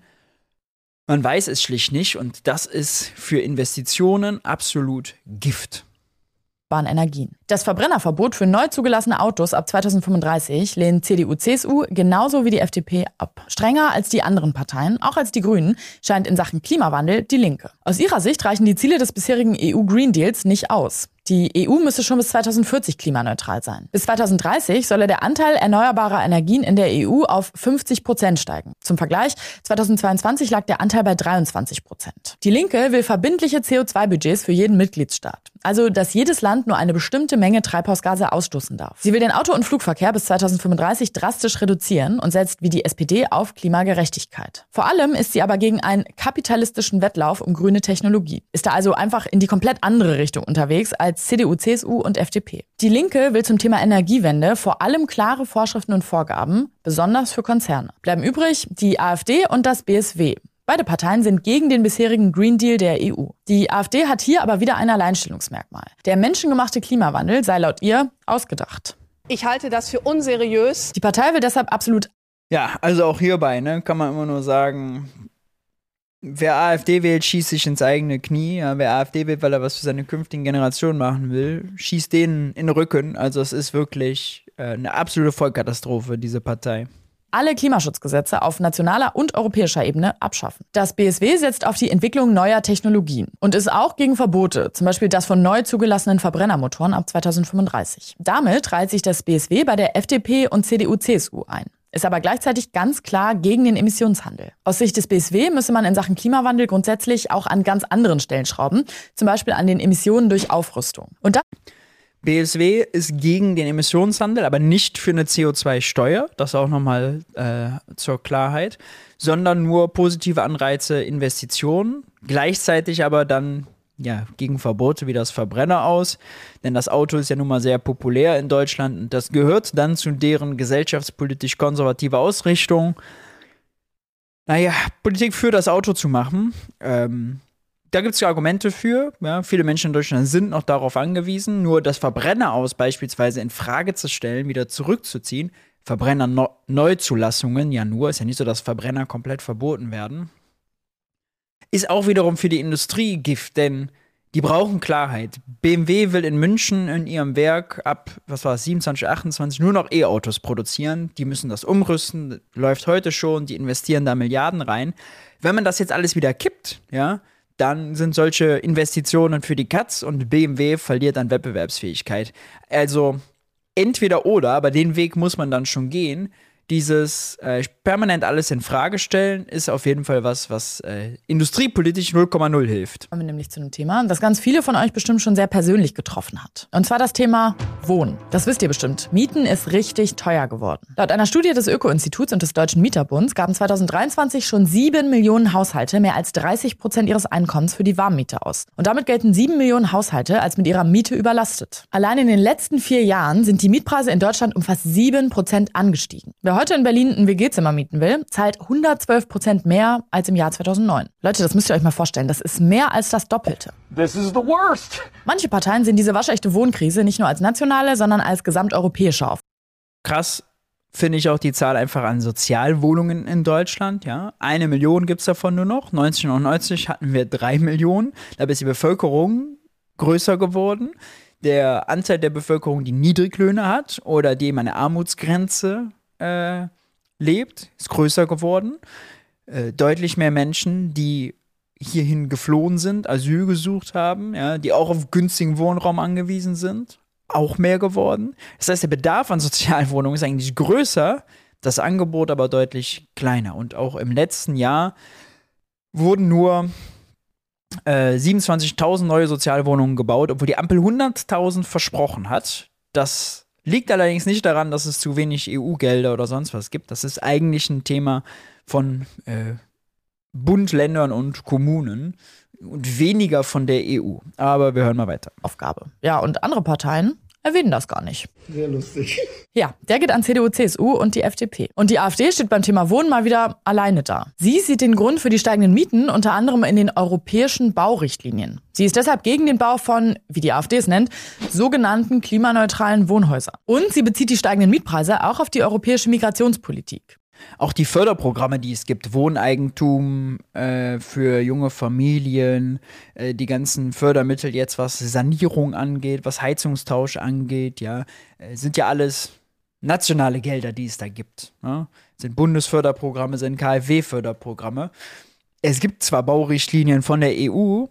Man weiß es schlicht nicht und das ist für Investitionen absolut Gift. Energien. Das Verbrennerverbot für neu zugelassene Autos ab zweitausendfünfunddreißig lehnen C D U, C S U genauso wie die F D P ab. Strenger als die anderen Parteien, auch als die Grünen, scheint in Sachen Klimawandel die Linke. Aus ihrer Sicht reichen die Ziele des bisherigen E U-Green Deals nicht aus. Die E U müsse schon bis zweitausendvierzig klimaneutral sein. Bis zweitausenddreißig solle der Anteil erneuerbarer Energien in der E U auf fünfzig Prozent steigen. Zum Vergleich, zweitausendzweiundzwanzig lag der Anteil bei dreiundzwanzig Prozent. Die Linke will verbindliche C O zwei Budgets für jeden Mitgliedstaat. Also, dass jedes Land nur eine bestimmte Menge Treibhausgase ausstoßen darf. Sie will den Auto- und Flugverkehr bis zweitausendfünfunddreißig drastisch reduzieren und setzt wie die S P D auf Klimagerechtigkeit. Vor allem ist sie aber gegen einen kapitalistischen Wettlauf um grüne Technologie. Ist da also einfach in die komplett andere Richtung unterwegs als C D U, C S U und F D P. Die Linke will zum Thema Energiewende vor allem klare Vorschriften und Vorgaben, besonders für Konzerne. Bleiben übrig die AfD und das B S W. Beide Parteien sind gegen den bisherigen Green Deal der E U. Die AfD hat hier aber wieder ein Alleinstellungsmerkmal. Der menschengemachte Klimawandel sei laut ihr ausgedacht. Ich halte das für unseriös. Die Partei will deshalb absolut. Ja, also auch hierbei, ne, kann man immer nur sagen, wer AfD wählt, schießt sich ins eigene Knie. Ja, wer AfD wählt, weil er was für seine künftigen Generationen machen will, schießt denen in den Rücken. Also es ist wirklich äh, eine absolute Vollkatastrophe, diese Partei. Alle Klimaschutzgesetze auf nationaler und europäischer Ebene abschaffen. Das B S W setzt auf die Entwicklung neuer Technologien und ist auch gegen Verbote, zum Beispiel das von neu zugelassenen Verbrennermotoren ab zweitausendfünfunddreißig. Damit reiht sich das B S W bei der F D P und C D U, C S U ein. Ist aber gleichzeitig ganz klar gegen den Emissionshandel. Aus Sicht des B S W müsse man in Sachen Klimawandel grundsätzlich auch an ganz anderen Stellen schrauben, zum Beispiel an den Emissionen durch Aufrüstung. Und da B S W ist gegen den Emissionshandel, aber nicht für eine C O zwei Steuer, das auch nochmal äh, zur Klarheit, sondern nur positive Anreize, Investitionen, gleichzeitig aber dann ja, gegen Verbote wie das Verbrenner aus, denn das Auto ist ja nun mal sehr populär in Deutschland und das gehört dann zu deren gesellschaftspolitisch konservative Ausrichtung. Naja, Politik für das Auto zu machen, ähm, da gibt es ja Argumente für. Ja, viele Menschen in Deutschland sind noch darauf angewiesen, nur das Verbrenner aus beispielsweise in Frage zu stellen, wieder zurückzuziehen. Verbrenner-Neuzulassungen ja nur, ist ja nicht so, dass Verbrenner komplett verboten werden. Ist auch wiederum für die Industrie Gift, denn die brauchen Klarheit. B M W will in München in ihrem Werk ab, was war es, siebenundzwanzig, achtundzwanzig nur noch E-Autos produzieren. Die müssen das umrüsten, läuft heute schon, die investieren da Milliarden rein. Wenn man das jetzt alles wieder kippt, ja, dann sind solche Investitionen für die Katz und B M W verliert an Wettbewerbsfähigkeit. Also entweder oder, aber den Weg muss man dann schon gehen. Dieses äh, permanent alles in Frage stellen ist auf jeden Fall was, was äh, industriepolitisch null Komma null hilft. Kommen wir nämlich zu einem Thema, das ganz viele von euch bestimmt schon sehr persönlich getroffen hat. Und zwar das Thema Wohnen. Das wisst ihr bestimmt. Mieten ist richtig teuer geworden. Laut einer Studie des Öko-Instituts und des Deutschen Mieterbunds gaben zwanzig dreiundzwanzig schon sieben Millionen Haushalte mehr als dreißig Prozent ihres Einkommens für die Warmmiete aus. Und damit gelten sieben Millionen Haushalte als mit ihrer Miete überlastet. Allein in den letzten vier Jahren sind die Mietpreise in Deutschland um fast sieben Prozent angestiegen. Wer heute in Berlin ein W G-Zimmer mieten will, zahlt hundertzwölf Prozent mehr als im Jahr zweitausendneun. Leute, das müsst ihr euch mal vorstellen, das ist mehr als das Doppelte. This is the worst. Manche Parteien sehen diese waschechte Wohnkrise nicht nur als nationale, sondern als gesamteuropäische auf. Krass finde ich auch die Zahl einfach an Sozialwohnungen in Deutschland. Ja, eine Million gibt es davon nur noch. neunzehnhundertneunzig hatten wir drei Millionen. Dabei ist die Bevölkerung größer geworden. Der Anteil der Bevölkerung, die Niedriglöhne hat oder die eben an der Armutsgrenze äh, lebt, ist größer geworden. Äh, deutlich mehr Menschen, die hierhin geflohen sind, Asyl gesucht haben, ja, die auch auf günstigen Wohnraum angewiesen sind, auch mehr geworden. Das heißt, der Bedarf an Sozialwohnungen ist eigentlich größer, das Angebot aber deutlich kleiner. Und auch im letzten Jahr wurden nur äh, siebenundzwanzigtausend neue Sozialwohnungen gebaut, obwohl die Ampel hunderttausend versprochen hat. Das liegt allerdings nicht daran, dass es zu wenig E U-Gelder oder sonst was gibt. Das ist eigentlich ein Thema von äh, Bund, Ländern und Kommunen und weniger von der E U. Aber wir hören mal weiter. Aufgabe. Ja, und andere Parteien erwähnen das gar nicht. Sehr lustig. Ja, der geht an C D U, C S U und die F D P. Und die AfD steht beim Thema Wohnen mal wieder alleine da. Sie sieht den Grund für die steigenden Mieten unter anderem in den europäischen Baurichtlinien. Sie ist deshalb gegen den Bau von, wie die AfD es nennt, sogenannten klimaneutralen Wohnhäusern. Und sie bezieht die steigenden Mietpreise auch auf die europäische Migrationspolitik. Auch die Förderprogramme, die es gibt, Wohneigentum äh, für junge Familien, äh, die ganzen Fördermittel jetzt, was Sanierung angeht, was Heizungstausch angeht, ja, äh, sind ja alles nationale Gelder, die es da gibt. Ja? Sind Bundesförderprogramme, sind K f W-Förderprogramme. Es gibt zwar Baurichtlinien von der E U,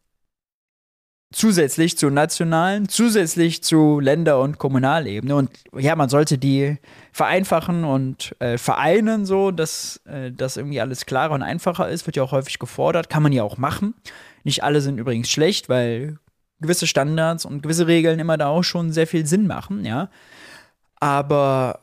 zusätzlich zu nationalen, zusätzlich zu Länder- und Kommunalebene. Und ja, man sollte die vereinfachen und äh, vereinen, so, dass äh, das irgendwie alles klarer und einfacher ist. Wird ja auch häufig gefordert, kann man ja auch machen. Nicht alle sind übrigens schlecht, weil gewisse Standards und gewisse Regeln immer da auch schon sehr viel Sinn machen, ja. Aber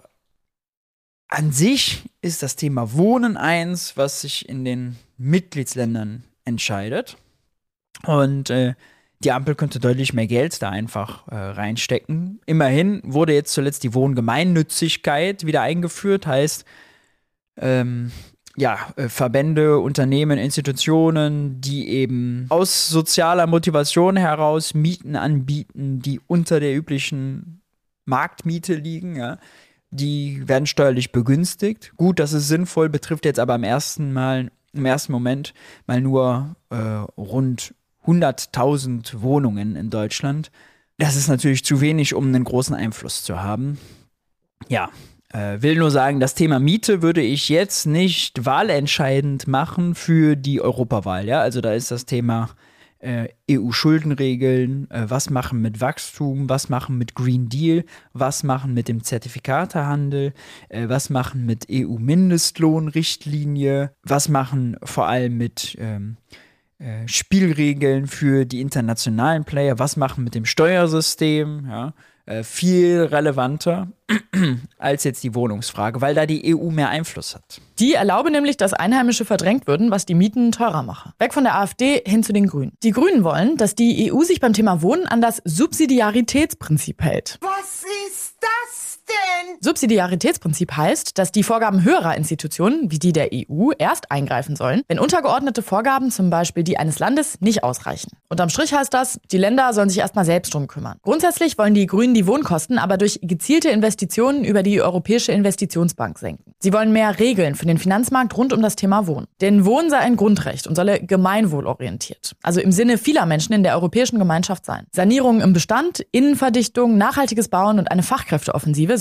an sich ist das Thema Wohnen eins, was sich in den Mitgliedsländern entscheidet. Und äh, die Ampel könnte deutlich mehr Geld da einfach äh, reinstecken. Immerhin wurde jetzt zuletzt die Wohngemeinnützigkeit wieder eingeführt. Heißt, ähm, ja, äh, Verbände, Unternehmen, Institutionen, die eben aus sozialer Motivation heraus Mieten anbieten, die unter der üblichen Marktmiete liegen, ja, die werden steuerlich begünstigt. Gut, das ist sinnvoll, betrifft jetzt aber im ersten Mal, im ersten Moment mal nur äh, rund hunderttausend Wohnungen in Deutschland. Das ist natürlich zu wenig, um einen großen Einfluss zu haben. Ja, äh, will nur sagen, das Thema Miete würde ich jetzt nicht wahlentscheidend machen für die Europawahl. Ja? Also da ist das Thema äh, E U-Schuldenregeln, äh, was machen mit Wachstum, was machen mit Green Deal, was machen mit dem Zertifikatehandel, äh, was machen mit E U-Mindestlohnrichtlinie, was machen vor allem mit ähm, Spielregeln für die internationalen Player, was machen mit dem Steuersystem, ja, äh, viel relevanter als jetzt die Wohnungsfrage, weil da die E U mehr Einfluss hat. Die erlaube nämlich, dass Einheimische verdrängt würden, was die Mieten teurer mache. Weg von der AfD hin zu den Grünen. Die Grünen wollen, dass die E U sich beim Thema Wohnen an das Subsidiaritätsprinzip hält. Was ist das denn? Subsidiaritätsprinzip heißt, dass die Vorgaben höherer Institutionen, wie die der E U, erst eingreifen sollen, wenn untergeordnete Vorgaben, zum Beispiel die eines Landes, nicht ausreichen. Unterm Strich heißt das, die Länder sollen sich erstmal selbst drum kümmern. Grundsätzlich wollen die Grünen die Wohnkosten aber durch gezielte Investitionen über die Europäische Investitionsbank senken. Sie wollen mehr Regeln für den Finanzmarkt rund um das Thema Wohnen. Denn Wohnen sei ein Grundrecht und solle gemeinwohlorientiert, also im Sinne vieler Menschen in der europäischen Gemeinschaft sein. Sanierungen im Bestand, Innenverdichtung, nachhaltiges Bauen und eine Fachkräfteoffensive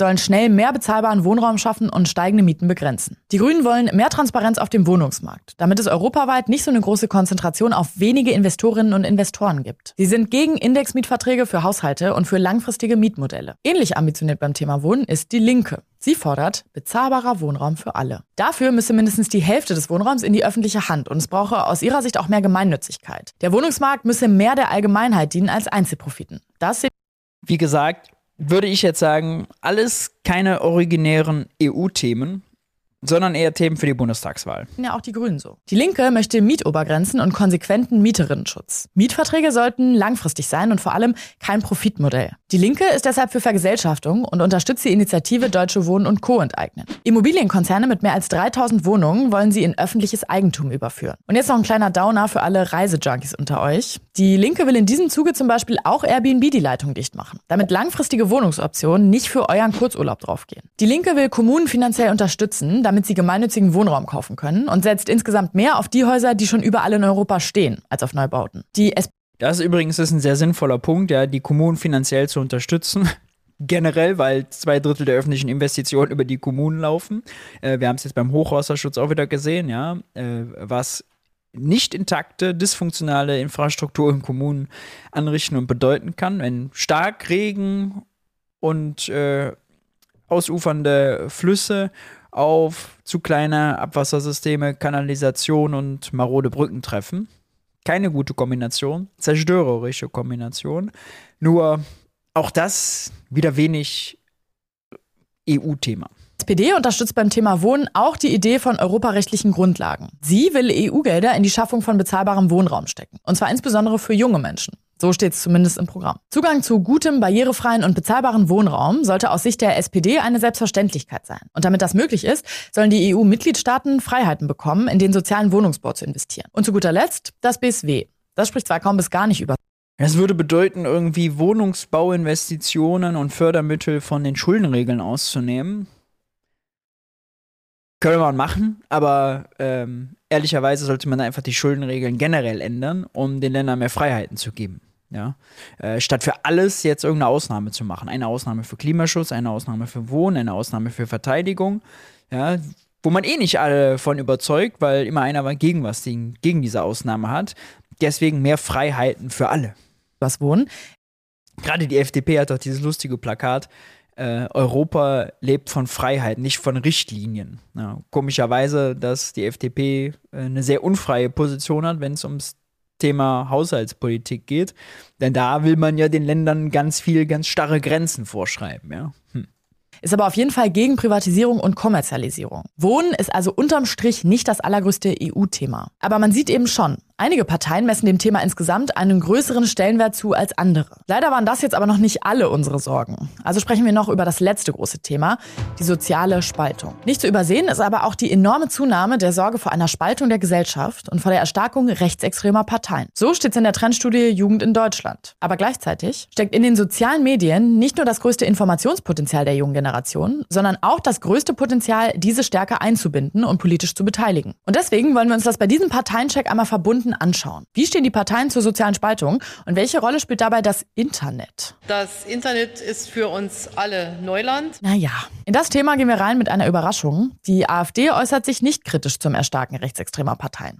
sollen schnell mehr bezahlbaren Wohnraum schaffen und steigende Mieten begrenzen. Die Grünen wollen mehr Transparenz auf dem Wohnungsmarkt, damit es europaweit nicht so eine große Konzentration auf wenige Investorinnen und Investoren gibt. Sie sind gegen Indexmietverträge für Haushalte und für langfristige Mietmodelle. Ähnlich ambitioniert beim Thema Wohnen ist die Linke. Sie fordert bezahlbarer Wohnraum für alle. Dafür müsse mindestens die Hälfte des Wohnraums in die öffentliche Hand und es brauche aus ihrer Sicht auch mehr Gemeinnützigkeit. Der Wohnungsmarkt müsse mehr der Allgemeinheit dienen als Einzelprofiten. Das Wie gesagt, würde ich jetzt sagen, alles keine originären E U-Themen, sondern eher Themen für die Bundestagswahl. Ja, auch die Grünen so. Die Linke möchte Mietobergrenzen und konsequenten Mieterinnenschutz. Mietverträge sollten langfristig sein und vor allem kein Profitmodell. Die Linke ist deshalb für Vergesellschaftung und unterstützt die Initiative Deutsche Wohnen und Co. enteignen. Immobilienkonzerne mit mehr als dreitausend Wohnungen wollen sie in öffentliches Eigentum überführen. Und jetzt noch ein kleiner Downer für alle Reisejunkies unter euch. Die Linke will in diesem Zuge zum Beispiel auch Airbnb die Leitung dicht machen, damit langfristige Wohnungsoptionen nicht für euren Kurzurlaub draufgehen. Die Linke will Kommunen finanziell unterstützen, damit sie gemeinnützigen Wohnraum kaufen können und setzt insgesamt mehr auf die Häuser, die schon überall in Europa stehen, als auf Neubauten. Die S- Das übrigens ist ein sehr sinnvoller Punkt, ja, die Kommunen finanziell zu unterstützen. Generell, weil zwei Drittel der öffentlichen Investitionen über die Kommunen laufen. Äh, wir haben es jetzt beim Hochwasserschutz auch wieder gesehen, ja, äh, was nicht intakte, dysfunktionale Infrastruktur in Kommunen anrichten und bedeuten kann, wenn Starkregen und äh, ausufernde Flüsse auf zu kleine Abwassersysteme, Kanalisation und marode Brücken treffen. Keine gute Kombination, zerstörerische Kombination. Nur auch das wieder wenig E U-Thema. Die S P D unterstützt beim Thema Wohnen auch die Idee von europarechtlichen Grundlagen. Sie will E U-Gelder in die Schaffung von bezahlbarem Wohnraum stecken. Und zwar insbesondere für junge Menschen. So steht es zumindest im Programm. Zugang zu gutem, barrierefreien und bezahlbaren Wohnraum sollte aus Sicht der S P D eine Selbstverständlichkeit sein. Und damit das möglich ist, sollen die E U-Mitgliedstaaten Freiheiten bekommen, in den sozialen Wohnungsbau zu investieren. Und zu guter Letzt das B S W. Das spricht zwar kaum bis gar nicht über. Das würde bedeuten, irgendwie Wohnungsbauinvestitionen und Fördermittel von den Schuldenregeln auszunehmen. Können wir machen, aber ähm, ehrlicherweise sollte man einfach die Schuldenregeln generell ändern, um den Ländern mehr Freiheiten zu geben. Ja? Äh, statt für alles jetzt irgendeine Ausnahme zu machen. Eine Ausnahme für Klimaschutz, eine Ausnahme für Wohnen, eine Ausnahme für Verteidigung. Ja? Wo man eh nicht alle von überzeugt, weil immer einer gegen was gegen diese Ausnahme hat. Deswegen mehr Freiheiten für alle. Was Wohnen? Gerade die F D P hat doch dieses lustige Plakat, äh, Europa lebt von Freiheit, nicht von Richtlinien. Ja, komischerweise, dass die F D P äh, eine sehr unfreie Position hat, wenn es ums Thema Haushaltspolitik geht. Denn da will man ja den Ländern ganz viel, ganz starre Grenzen vorschreiben. Ja. Hm. Ist aber auf jeden Fall gegen Privatisierung und Kommerzialisierung. Wohnen ist also unterm Strich nicht das allergrößte E U-Thema. Aber man sieht eben schon, einige Parteien messen dem Thema insgesamt einen größeren Stellenwert zu als andere. Leider waren das jetzt aber noch nicht alle unsere Sorgen. Also sprechen wir noch über das letzte große Thema, die soziale Spaltung. Nicht zu übersehen ist aber auch die enorme Zunahme der Sorge vor einer Spaltung der Gesellschaft und vor der Erstarkung rechtsextremer Parteien. So steht es in der Trendstudie Jugend in Deutschland. Aber gleichzeitig steckt in den sozialen Medien nicht nur das größte Informationspotenzial der jungen Generation, sondern auch das größte Potenzial, diese stärker einzubinden und politisch zu beteiligen. Und deswegen wollen wir uns das bei diesem Parteiencheck einmal verbunden anschauen. Wie stehen die Parteien zur sozialen Spaltung und welche Rolle spielt dabei das Internet? Das Internet ist für uns alle Neuland. Naja, in das Thema gehen wir rein mit einer Überraschung. Die AfD äußert sich nicht kritisch zum Erstarken rechtsextremer Parteien.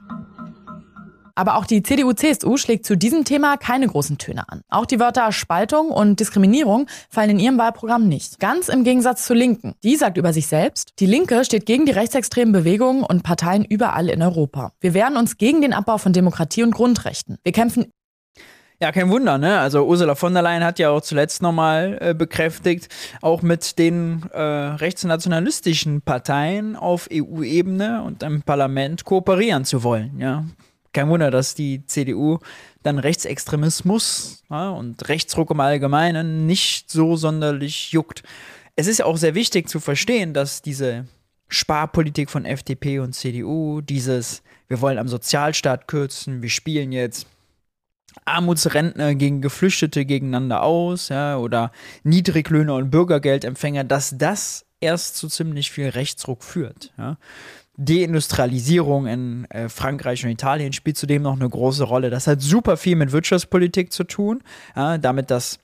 Aber auch die C D U C S U schlägt zu diesem Thema keine großen Töne an. Auch die Wörter Spaltung und Diskriminierung fallen in ihrem Wahlprogramm nicht. Ganz im Gegensatz zur Linken. Die sagt über sich selbst, die Linke steht gegen die rechtsextremen Bewegungen und Parteien überall in Europa. Wir wehren uns gegen den Abbau von Demokratie und Grundrechten. Wir kämpfen. Ja, kein Wunder, ne? Also Ursula von der Leyen hat ja auch zuletzt nochmal äh, bekräftigt, auch mit den äh, rechtsnationalistischen Parteien auf E U-Ebene und im Parlament kooperieren zu wollen, ja. Kein Wunder, dass die C D U dann Rechtsextremismus, ja, und Rechtsruck im Allgemeinen nicht so sonderlich juckt. Es ist ja auch sehr wichtig zu verstehen, dass diese Sparpolitik von F D P und C D U, dieses, wir wollen am Sozialstaat kürzen, wir spielen jetzt Armutsrentner gegen Geflüchtete gegeneinander aus, ja, oder Niedriglöhner und Bürgergeldempfänger, dass das erst zu ziemlich viel Rechtsruck führt, ja. Deindustrialisierung in äh, Frankreich und Italien spielt zudem noch eine große Rolle. Das hat super viel mit Wirtschaftspolitik zu tun, ja, damit, dass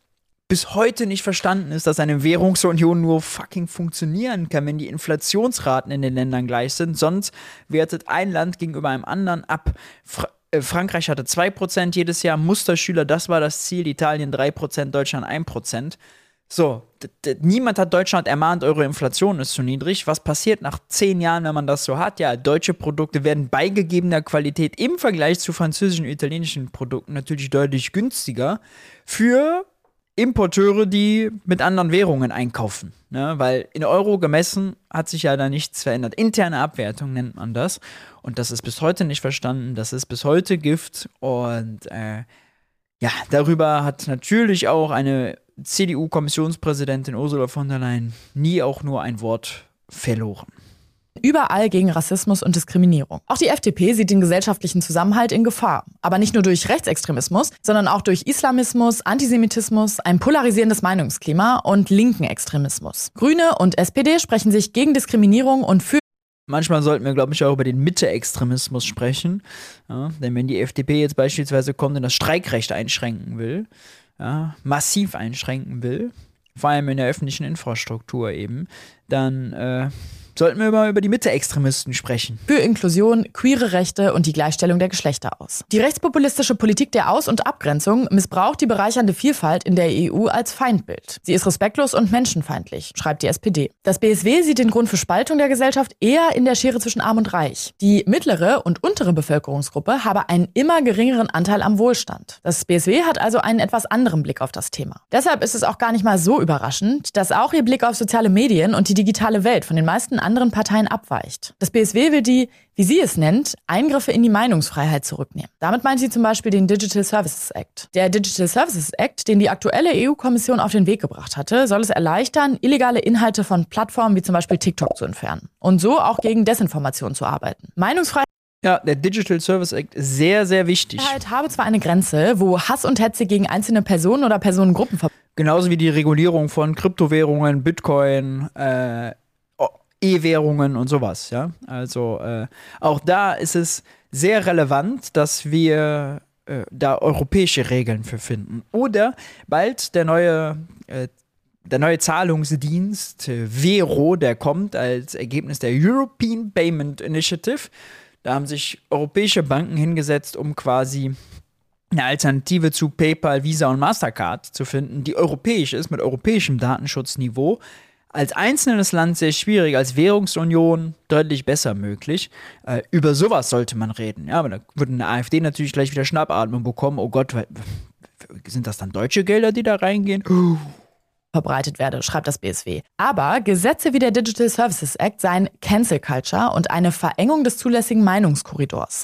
bis heute nicht verstanden ist, dass eine Währungsunion nur fucking funktionieren kann, wenn die Inflationsraten in den Ländern gleich sind. Sonst wertet ein Land gegenüber einem anderen ab. Fra- äh, Frankreich hatte zwei Prozent jedes Jahr, Musterschüler, das war das Ziel, Italien drei Prozent, Deutschland ein Prozent. So, d- d- niemand hat Deutschland ermahnt, eure Inflation ist zu niedrig. Was passiert nach zehn Jahren, wenn man das so hat? Ja, deutsche Produkte werden bei gegebener Qualität im Vergleich zu französischen und italienischen Produkten natürlich deutlich günstiger für Importeure, die mit anderen Währungen einkaufen. Ne? Weil in Euro gemessen hat sich ja da nichts verändert. Interne Abwertung nennt man das. Und das ist bis heute nicht verstanden. Das ist bis heute Gift. Und äh, ja, darüber hat natürlich auch eine C D U-Kommissionspräsidentin Ursula von der Leyen nie auch nur ein Wort verloren. Überall gegen Rassismus und Diskriminierung. Auch die F D P sieht den gesellschaftlichen Zusammenhalt in Gefahr. Aber nicht nur durch Rechtsextremismus, sondern auch durch Islamismus, Antisemitismus, ein polarisierendes Meinungsklima und linken Extremismus. Grüne und S P D sprechen sich gegen Diskriminierung und für Manchmal sollten wir, glaube ich, auch über den Mitte-Extremismus sprechen. Ja, denn wenn die F D P jetzt beispielsweise kommt und das Streikrecht einschränken will, ja, massiv einschränken will, vor allem in der öffentlichen Infrastruktur eben, dann äh, sollten wir mal über die Mitte-Extremisten sprechen. für Inklusion, queere Rechte und die Gleichstellung der Geschlechter aus. Die rechtspopulistische Politik der Aus- und Abgrenzung missbraucht die bereichernde Vielfalt in der E U als Feindbild. Sie ist respektlos und menschenfeindlich, schreibt die S P D. Das B S W sieht den Grund für Spaltung der Gesellschaft eher in der Schere zwischen Arm und Reich. Die mittlere und untere Bevölkerungsgruppe habe einen immer geringeren Anteil am Wohlstand. Das B S W hat also einen etwas anderen Blick auf das Thema. Deshalb ist es auch gar nicht mal so überraschend, dass auch ihr Blick auf soziale Medien und die digitale Welt von den meisten anderen Parteien abweicht. Das B S W will die, wie sie es nennt, Eingriffe in die Meinungsfreiheit zurücknehmen. Damit meint sie zum Beispiel den Digital Services Act. Der Digital Services Act, den die aktuelle E U-Kommission auf den Weg gebracht hatte, soll es erleichtern, illegale Inhalte von Plattformen wie zum Beispiel TikTok zu entfernen und so auch gegen Desinformation zu arbeiten. Meinungsfreiheit Ja, der Digital Service Act ist sehr, sehr wichtig. habe zwar eine Grenze, wo Hass und Hetze gegen einzelne Personen oder Personengruppen ver Genauso wie die Regulierung von Kryptowährungen, Bitcoin, äh, E-Währungen und sowas, ja. Also äh, auch da ist es sehr relevant, dass wir äh, da europäische Regeln für finden. Oder bald der neue, äh, der neue Zahlungsdienst äh, Vero, der kommt als Ergebnis der European Payment Initiative. Da haben sich europäische Banken hingesetzt, um quasi eine Alternative zu PayPal, Visa und Mastercard zu finden, die europäisch ist, mit europäischem Datenschutzniveau. Als einzelnes Land sehr schwierig, als Währungsunion deutlich besser möglich. Äh, über sowas sollte man reden. Ja, aber da würde eine AfD natürlich gleich wieder Schnappatmung bekommen. Oh Gott, sind das dann deutsche Gelder, die da reingehen? verbreitet werde, schreibt das B S W. Aber Gesetze wie der Digital Services Act seien Cancel Culture und eine Verengung des zulässigen Meinungskorridors.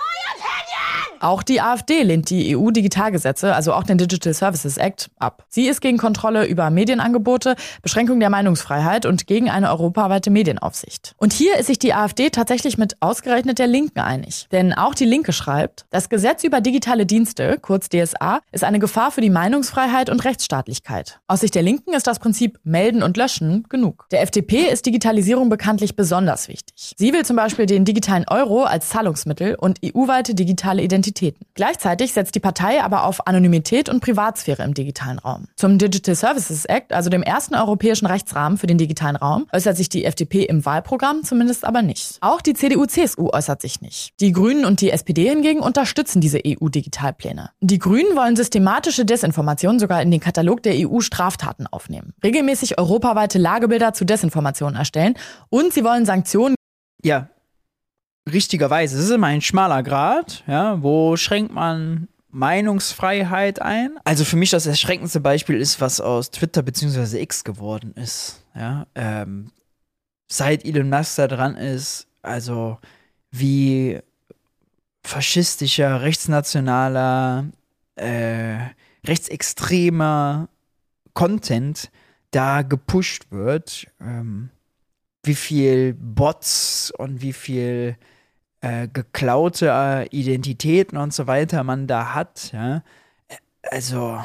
Auch die AfD lehnt die E U-Digitalgesetze, also auch den Digital Services Act, ab. Sie ist gegen Kontrolle über Medienangebote, Beschränkung der Meinungsfreiheit und gegen eine europaweite Medienaufsicht. Und hier ist sich die AfD tatsächlich mit ausgerechnet der Linken einig. Denn auch die Linke schreibt, das Gesetz über digitale Dienste, kurz D S A, ist eine Gefahr für die Meinungsfreiheit und Rechtsstaatlichkeit. Aus Sicht der Linken ist das Prinzip Melden und Löschen genug. Der F D P ist Digitalisierung bekanntlich besonders wichtig. Sie will zum Beispiel den digitalen Euro als Zahlungsmittel und E U-weite digitale Identitäten. Gleichzeitig setzt die Partei aber auf Anonymität und Privatsphäre im digitalen Raum. Zum Digital Services Act, also dem ersten europäischen Rechtsrahmen für den digitalen Raum, äußert sich die F D P im Wahlprogramm zumindest aber nicht. Auch die C D U C S U äußert sich nicht. Die Grünen und die S P D hingegen unterstützen diese E U-Digitalpläne. Die Grünen wollen systematische Desinformation sogar in den Katalog der E U-Straftaten aufnehmen, regelmäßig europaweite Lagebilder zu Desinformation erstellen und sie wollen Sanktionen. Ja, richtigerweise. Es ist immer ein schmaler Grat, ja, wo schränkt man Meinungsfreiheit ein? Also für mich das erschreckendste Beispiel ist, was aus Twitter bzw. X geworden ist. Ja, ähm, seit Elon Musk da dran ist, also wie faschistischer, rechtsnationaler, äh, rechtsextremer Content da gepusht wird, ähm, wie viel Bots und wie viel äh, geklaute äh, Identitäten und so weiter man da hat, ja, also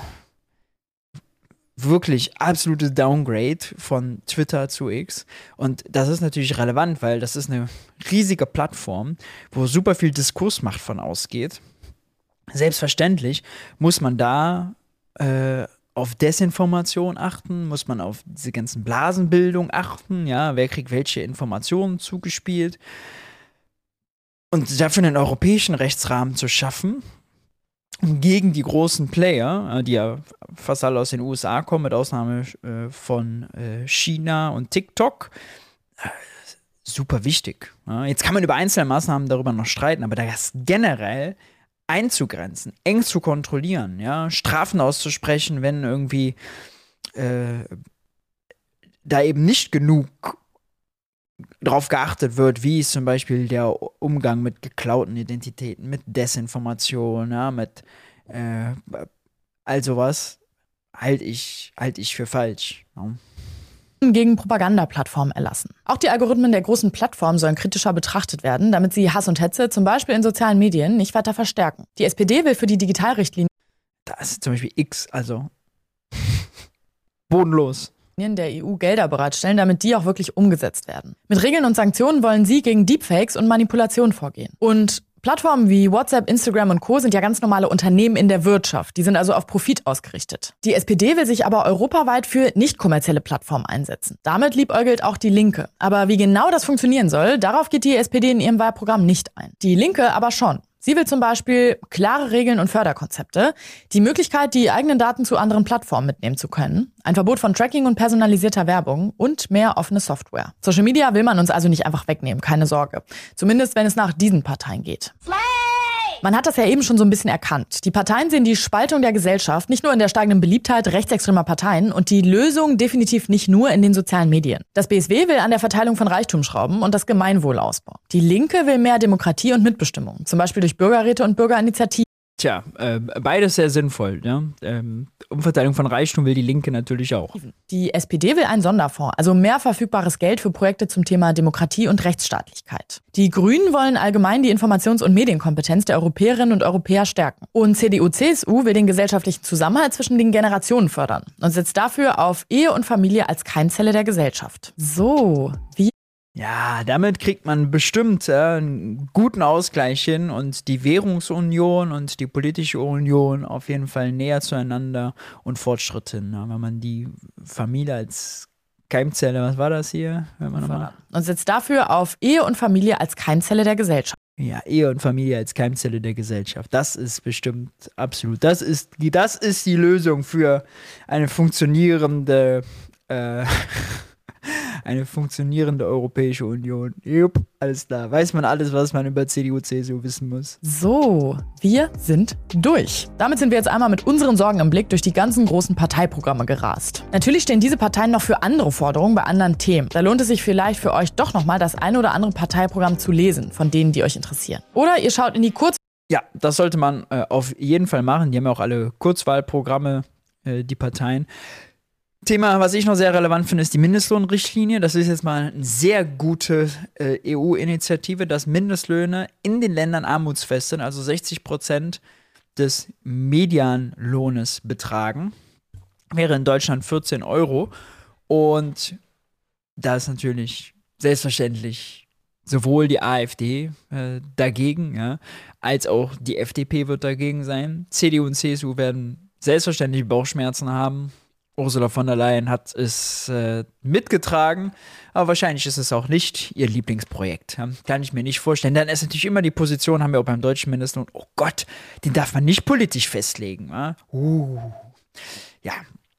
wirklich absolute Downgrade von Twitter zu X. Und das ist natürlich relevant, weil das ist eine riesige Plattform, wo super viel Diskursmacht von ausgeht. Selbstverständlich muss man da äh, auf Desinformation achten, muss man auf diese ganzen Blasenbildung achten, ja, wer kriegt welche Informationen zugespielt. Und dafür einen europäischen Rechtsrahmen zu schaffen, gegen die großen Player, die ja fast alle aus den U S A kommen, mit Ausnahme äh, von äh, China und TikTok, äh, super wichtig. Ja. Jetzt kann man über einzelne Maßnahmen darüber noch streiten, aber das generell einzugrenzen, eng zu kontrollieren, ja, Strafen auszusprechen, wenn irgendwie äh, da eben nicht genug drauf geachtet wird, wie ist zum Beispiel der Umgang mit geklauten Identitäten, mit Desinformation, ja, mit äh, all sowas, halte ich, halt ich für falsch. Ja. Gegen Propagandaplattformen erlassen. Auch die Algorithmen der großen Plattformen sollen kritischer betrachtet werden, damit sie Hass und Hetze zum Beispiel in sozialen Medien nicht weiter verstärken. Die S P D will für die Digitalrichtlinie Da ist zum Beispiel X, also bodenlos. der E U Gelder bereitstellen, damit die auch wirklich umgesetzt werden. Mit Regeln und Sanktionen wollen sie gegen Deepfakes und Manipulation vorgehen. Und Plattformen wie WhatsApp, Instagram und Co. sind ja ganz normale Unternehmen in der Wirtschaft. Die sind also auf Profit ausgerichtet. Die S P D will sich aber europaweit für nicht kommerzielle Plattformen einsetzen. Damit liebäugelt auch die Linke. Aber wie genau das funktionieren soll, darauf geht die S P D in ihrem Wahlprogramm nicht ein. Die Linke aber schon. Sie will zum Beispiel klare Regeln und Förderkonzepte, die Möglichkeit, die eigenen Daten zu anderen Plattformen mitnehmen zu können, ein Verbot von Tracking und personalisierter Werbung und mehr offene Software. Social Media will man uns also nicht einfach wegnehmen, keine Sorge. Zumindest, wenn es nach diesen Parteien geht. Man hat das ja eben schon so ein bisschen erkannt. Die Parteien sehen die Spaltung der Gesellschaft nicht nur in der steigenden Beliebtheit rechtsextremer Parteien und die Lösung definitiv nicht nur in den sozialen Medien. Das B S W will an der Verteilung von Reichtum schrauben und das Gemeinwohl ausbauen. Die Linke will mehr Demokratie und Mitbestimmung, zum Beispiel durch Bürgerräte und Bürgerinitiativen. Tja, äh, beides sehr sinnvoll. Ja? Ähm, Umverteilung von Reichtum will die Linke natürlich auch. Die S P D will einen Sonderfonds, also mehr verfügbares Geld für Projekte zum Thema Demokratie und Rechtsstaatlichkeit. Die Grünen wollen allgemein die Informations- und Medienkompetenz der Europäerinnen und Europäer stärken. Und C D U C S U will den gesellschaftlichen Zusammenhalt zwischen den Generationen fördern und setzt dafür auf Ehe und Familie als Keimzelle der Gesellschaft. So, wie Ja, damit kriegt man bestimmt äh, einen guten Ausgleich hin und die Währungsunion und die politische Union auf jeden Fall näher zueinander und Fortschritt hin. Ja, wenn man die Familie als Keimzelle, was war das hier? Wenn man nochmal und setzt dafür auf Ehe und Familie als Keimzelle der Gesellschaft. Ja, Ehe und Familie als Keimzelle der Gesellschaft. Das ist bestimmt absolut. Das ist die, das ist die Lösung für eine funktionierende äh, Eine funktionierende Europäische Union. Jupp, alles klar. Weiß man alles, was man über C D U, C S U wissen muss. So, wir sind durch. Damit sind wir jetzt einmal mit unseren Sorgen im Blick durch die ganzen großen Parteiprogramme gerast. Natürlich stehen diese Parteien noch für andere Forderungen bei anderen Themen. Da lohnt es sich vielleicht für euch doch nochmal das ein oder andere Parteiprogramm zu lesen, von denen, die euch interessieren. Oder ihr schaut in die Kurz... Ja, das sollte man äh, auf jeden Fall machen. Die haben ja auch alle Kurzwahlprogramme, äh, die Parteien. Thema, was ich noch sehr relevant finde, ist die Mindestlohnrichtlinie. Das ist jetzt mal eine sehr gute äh, E U-Initiative, dass Mindestlöhne in den Ländern armutsfest sind, also sechzig Prozent des Medianlohnes betragen. Wäre in Deutschland vierzehn Euro. Und da ist natürlich selbstverständlich sowohl die AfD äh, dagegen, ja, als auch die F D P wird dagegen sein. C D U und C S U werden selbstverständlich Bauchschmerzen haben. Ursula von der Leyen hat es äh, mitgetragen, aber wahrscheinlich ist es auch nicht ihr Lieblingsprojekt. Ja? Kann ich mir nicht vorstellen. Dann ist natürlich immer die Position, haben wir auch beim deutschen Mindestlohn, oh Gott, den darf man nicht politisch festlegen. Ja, uh. ja.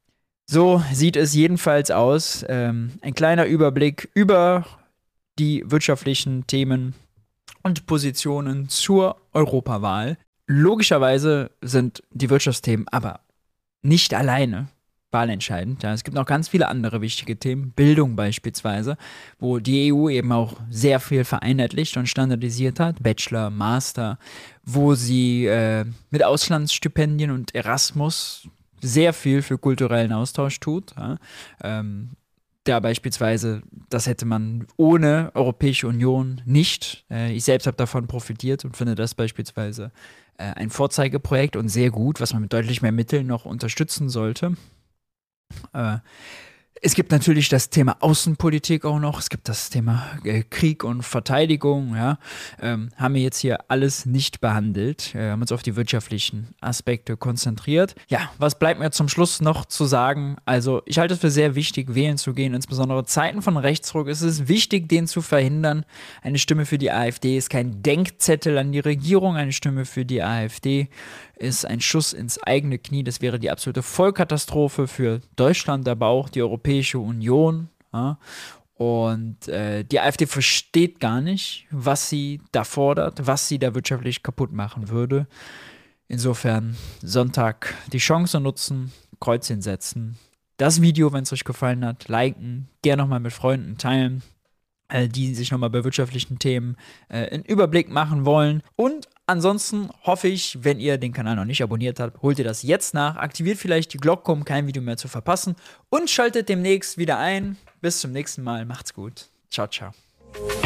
So sieht es jedenfalls aus. Ähm, ein kleiner Überblick über die wirtschaftlichen Themen und Positionen zur Europawahl. Logischerweise sind die Wirtschaftsthemen aber nicht alleine wahlentscheidend. Ja, es gibt noch ganz viele andere wichtige Themen, Bildung beispielsweise, wo die E U eben auch sehr viel vereinheitlicht und standardisiert hat, Bachelor, Master, wo sie äh, mit Auslandsstipendien und Erasmus sehr viel für kulturellen Austausch tut. Ja. Ähm, da beispielsweise, das hätte man ohne Europäische Union nicht. Äh, ich selbst habe davon profitiert und finde das beispielsweise äh, ein Vorzeigeprojekt und sehr gut, was man mit deutlich mehr Mitteln noch unterstützen sollte. Äh, Es gibt natürlich das Thema Außenpolitik auch noch. Es gibt das Thema äh, Krieg und Verteidigung. Ja. Ähm, haben wir jetzt hier alles nicht behandelt. Wir haben uns auf die wirtschaftlichen Aspekte konzentriert. Ja, was bleibt mir zum Schluss noch zu sagen? Also ich halte es für sehr wichtig, wählen zu gehen. Insbesondere Zeiten von Rechtsruck. Es ist wichtig, den zu verhindern. Eine Stimme für die AfD ist kein Denkzettel an die Regierung. Eine Stimme für die AfD ist ein Schuss ins eigene Knie. Das wäre die absolute Vollkatastrophe für Deutschland, aber auch die Europäische Union. Ja. Und äh, die AfD versteht gar nicht, was sie da fordert, was sie da wirtschaftlich kaputt machen würde. Insofern Sonntag die Chance nutzen, Kreuzchen setzen. Das Video, wenn es euch gefallen hat, liken, gerne nochmal mit Freunden teilen, äh, die sich nochmal bei wirtschaftlichen Themen äh, einen Überblick machen wollen. Und ansonsten hoffe ich, wenn ihr den Kanal noch nicht abonniert habt, holt ihr das jetzt nach, aktiviert vielleicht die Glocke, um kein Video mehr zu verpassen und schaltet demnächst wieder ein. Bis zum nächsten Mal, macht's gut. Ciao, ciao.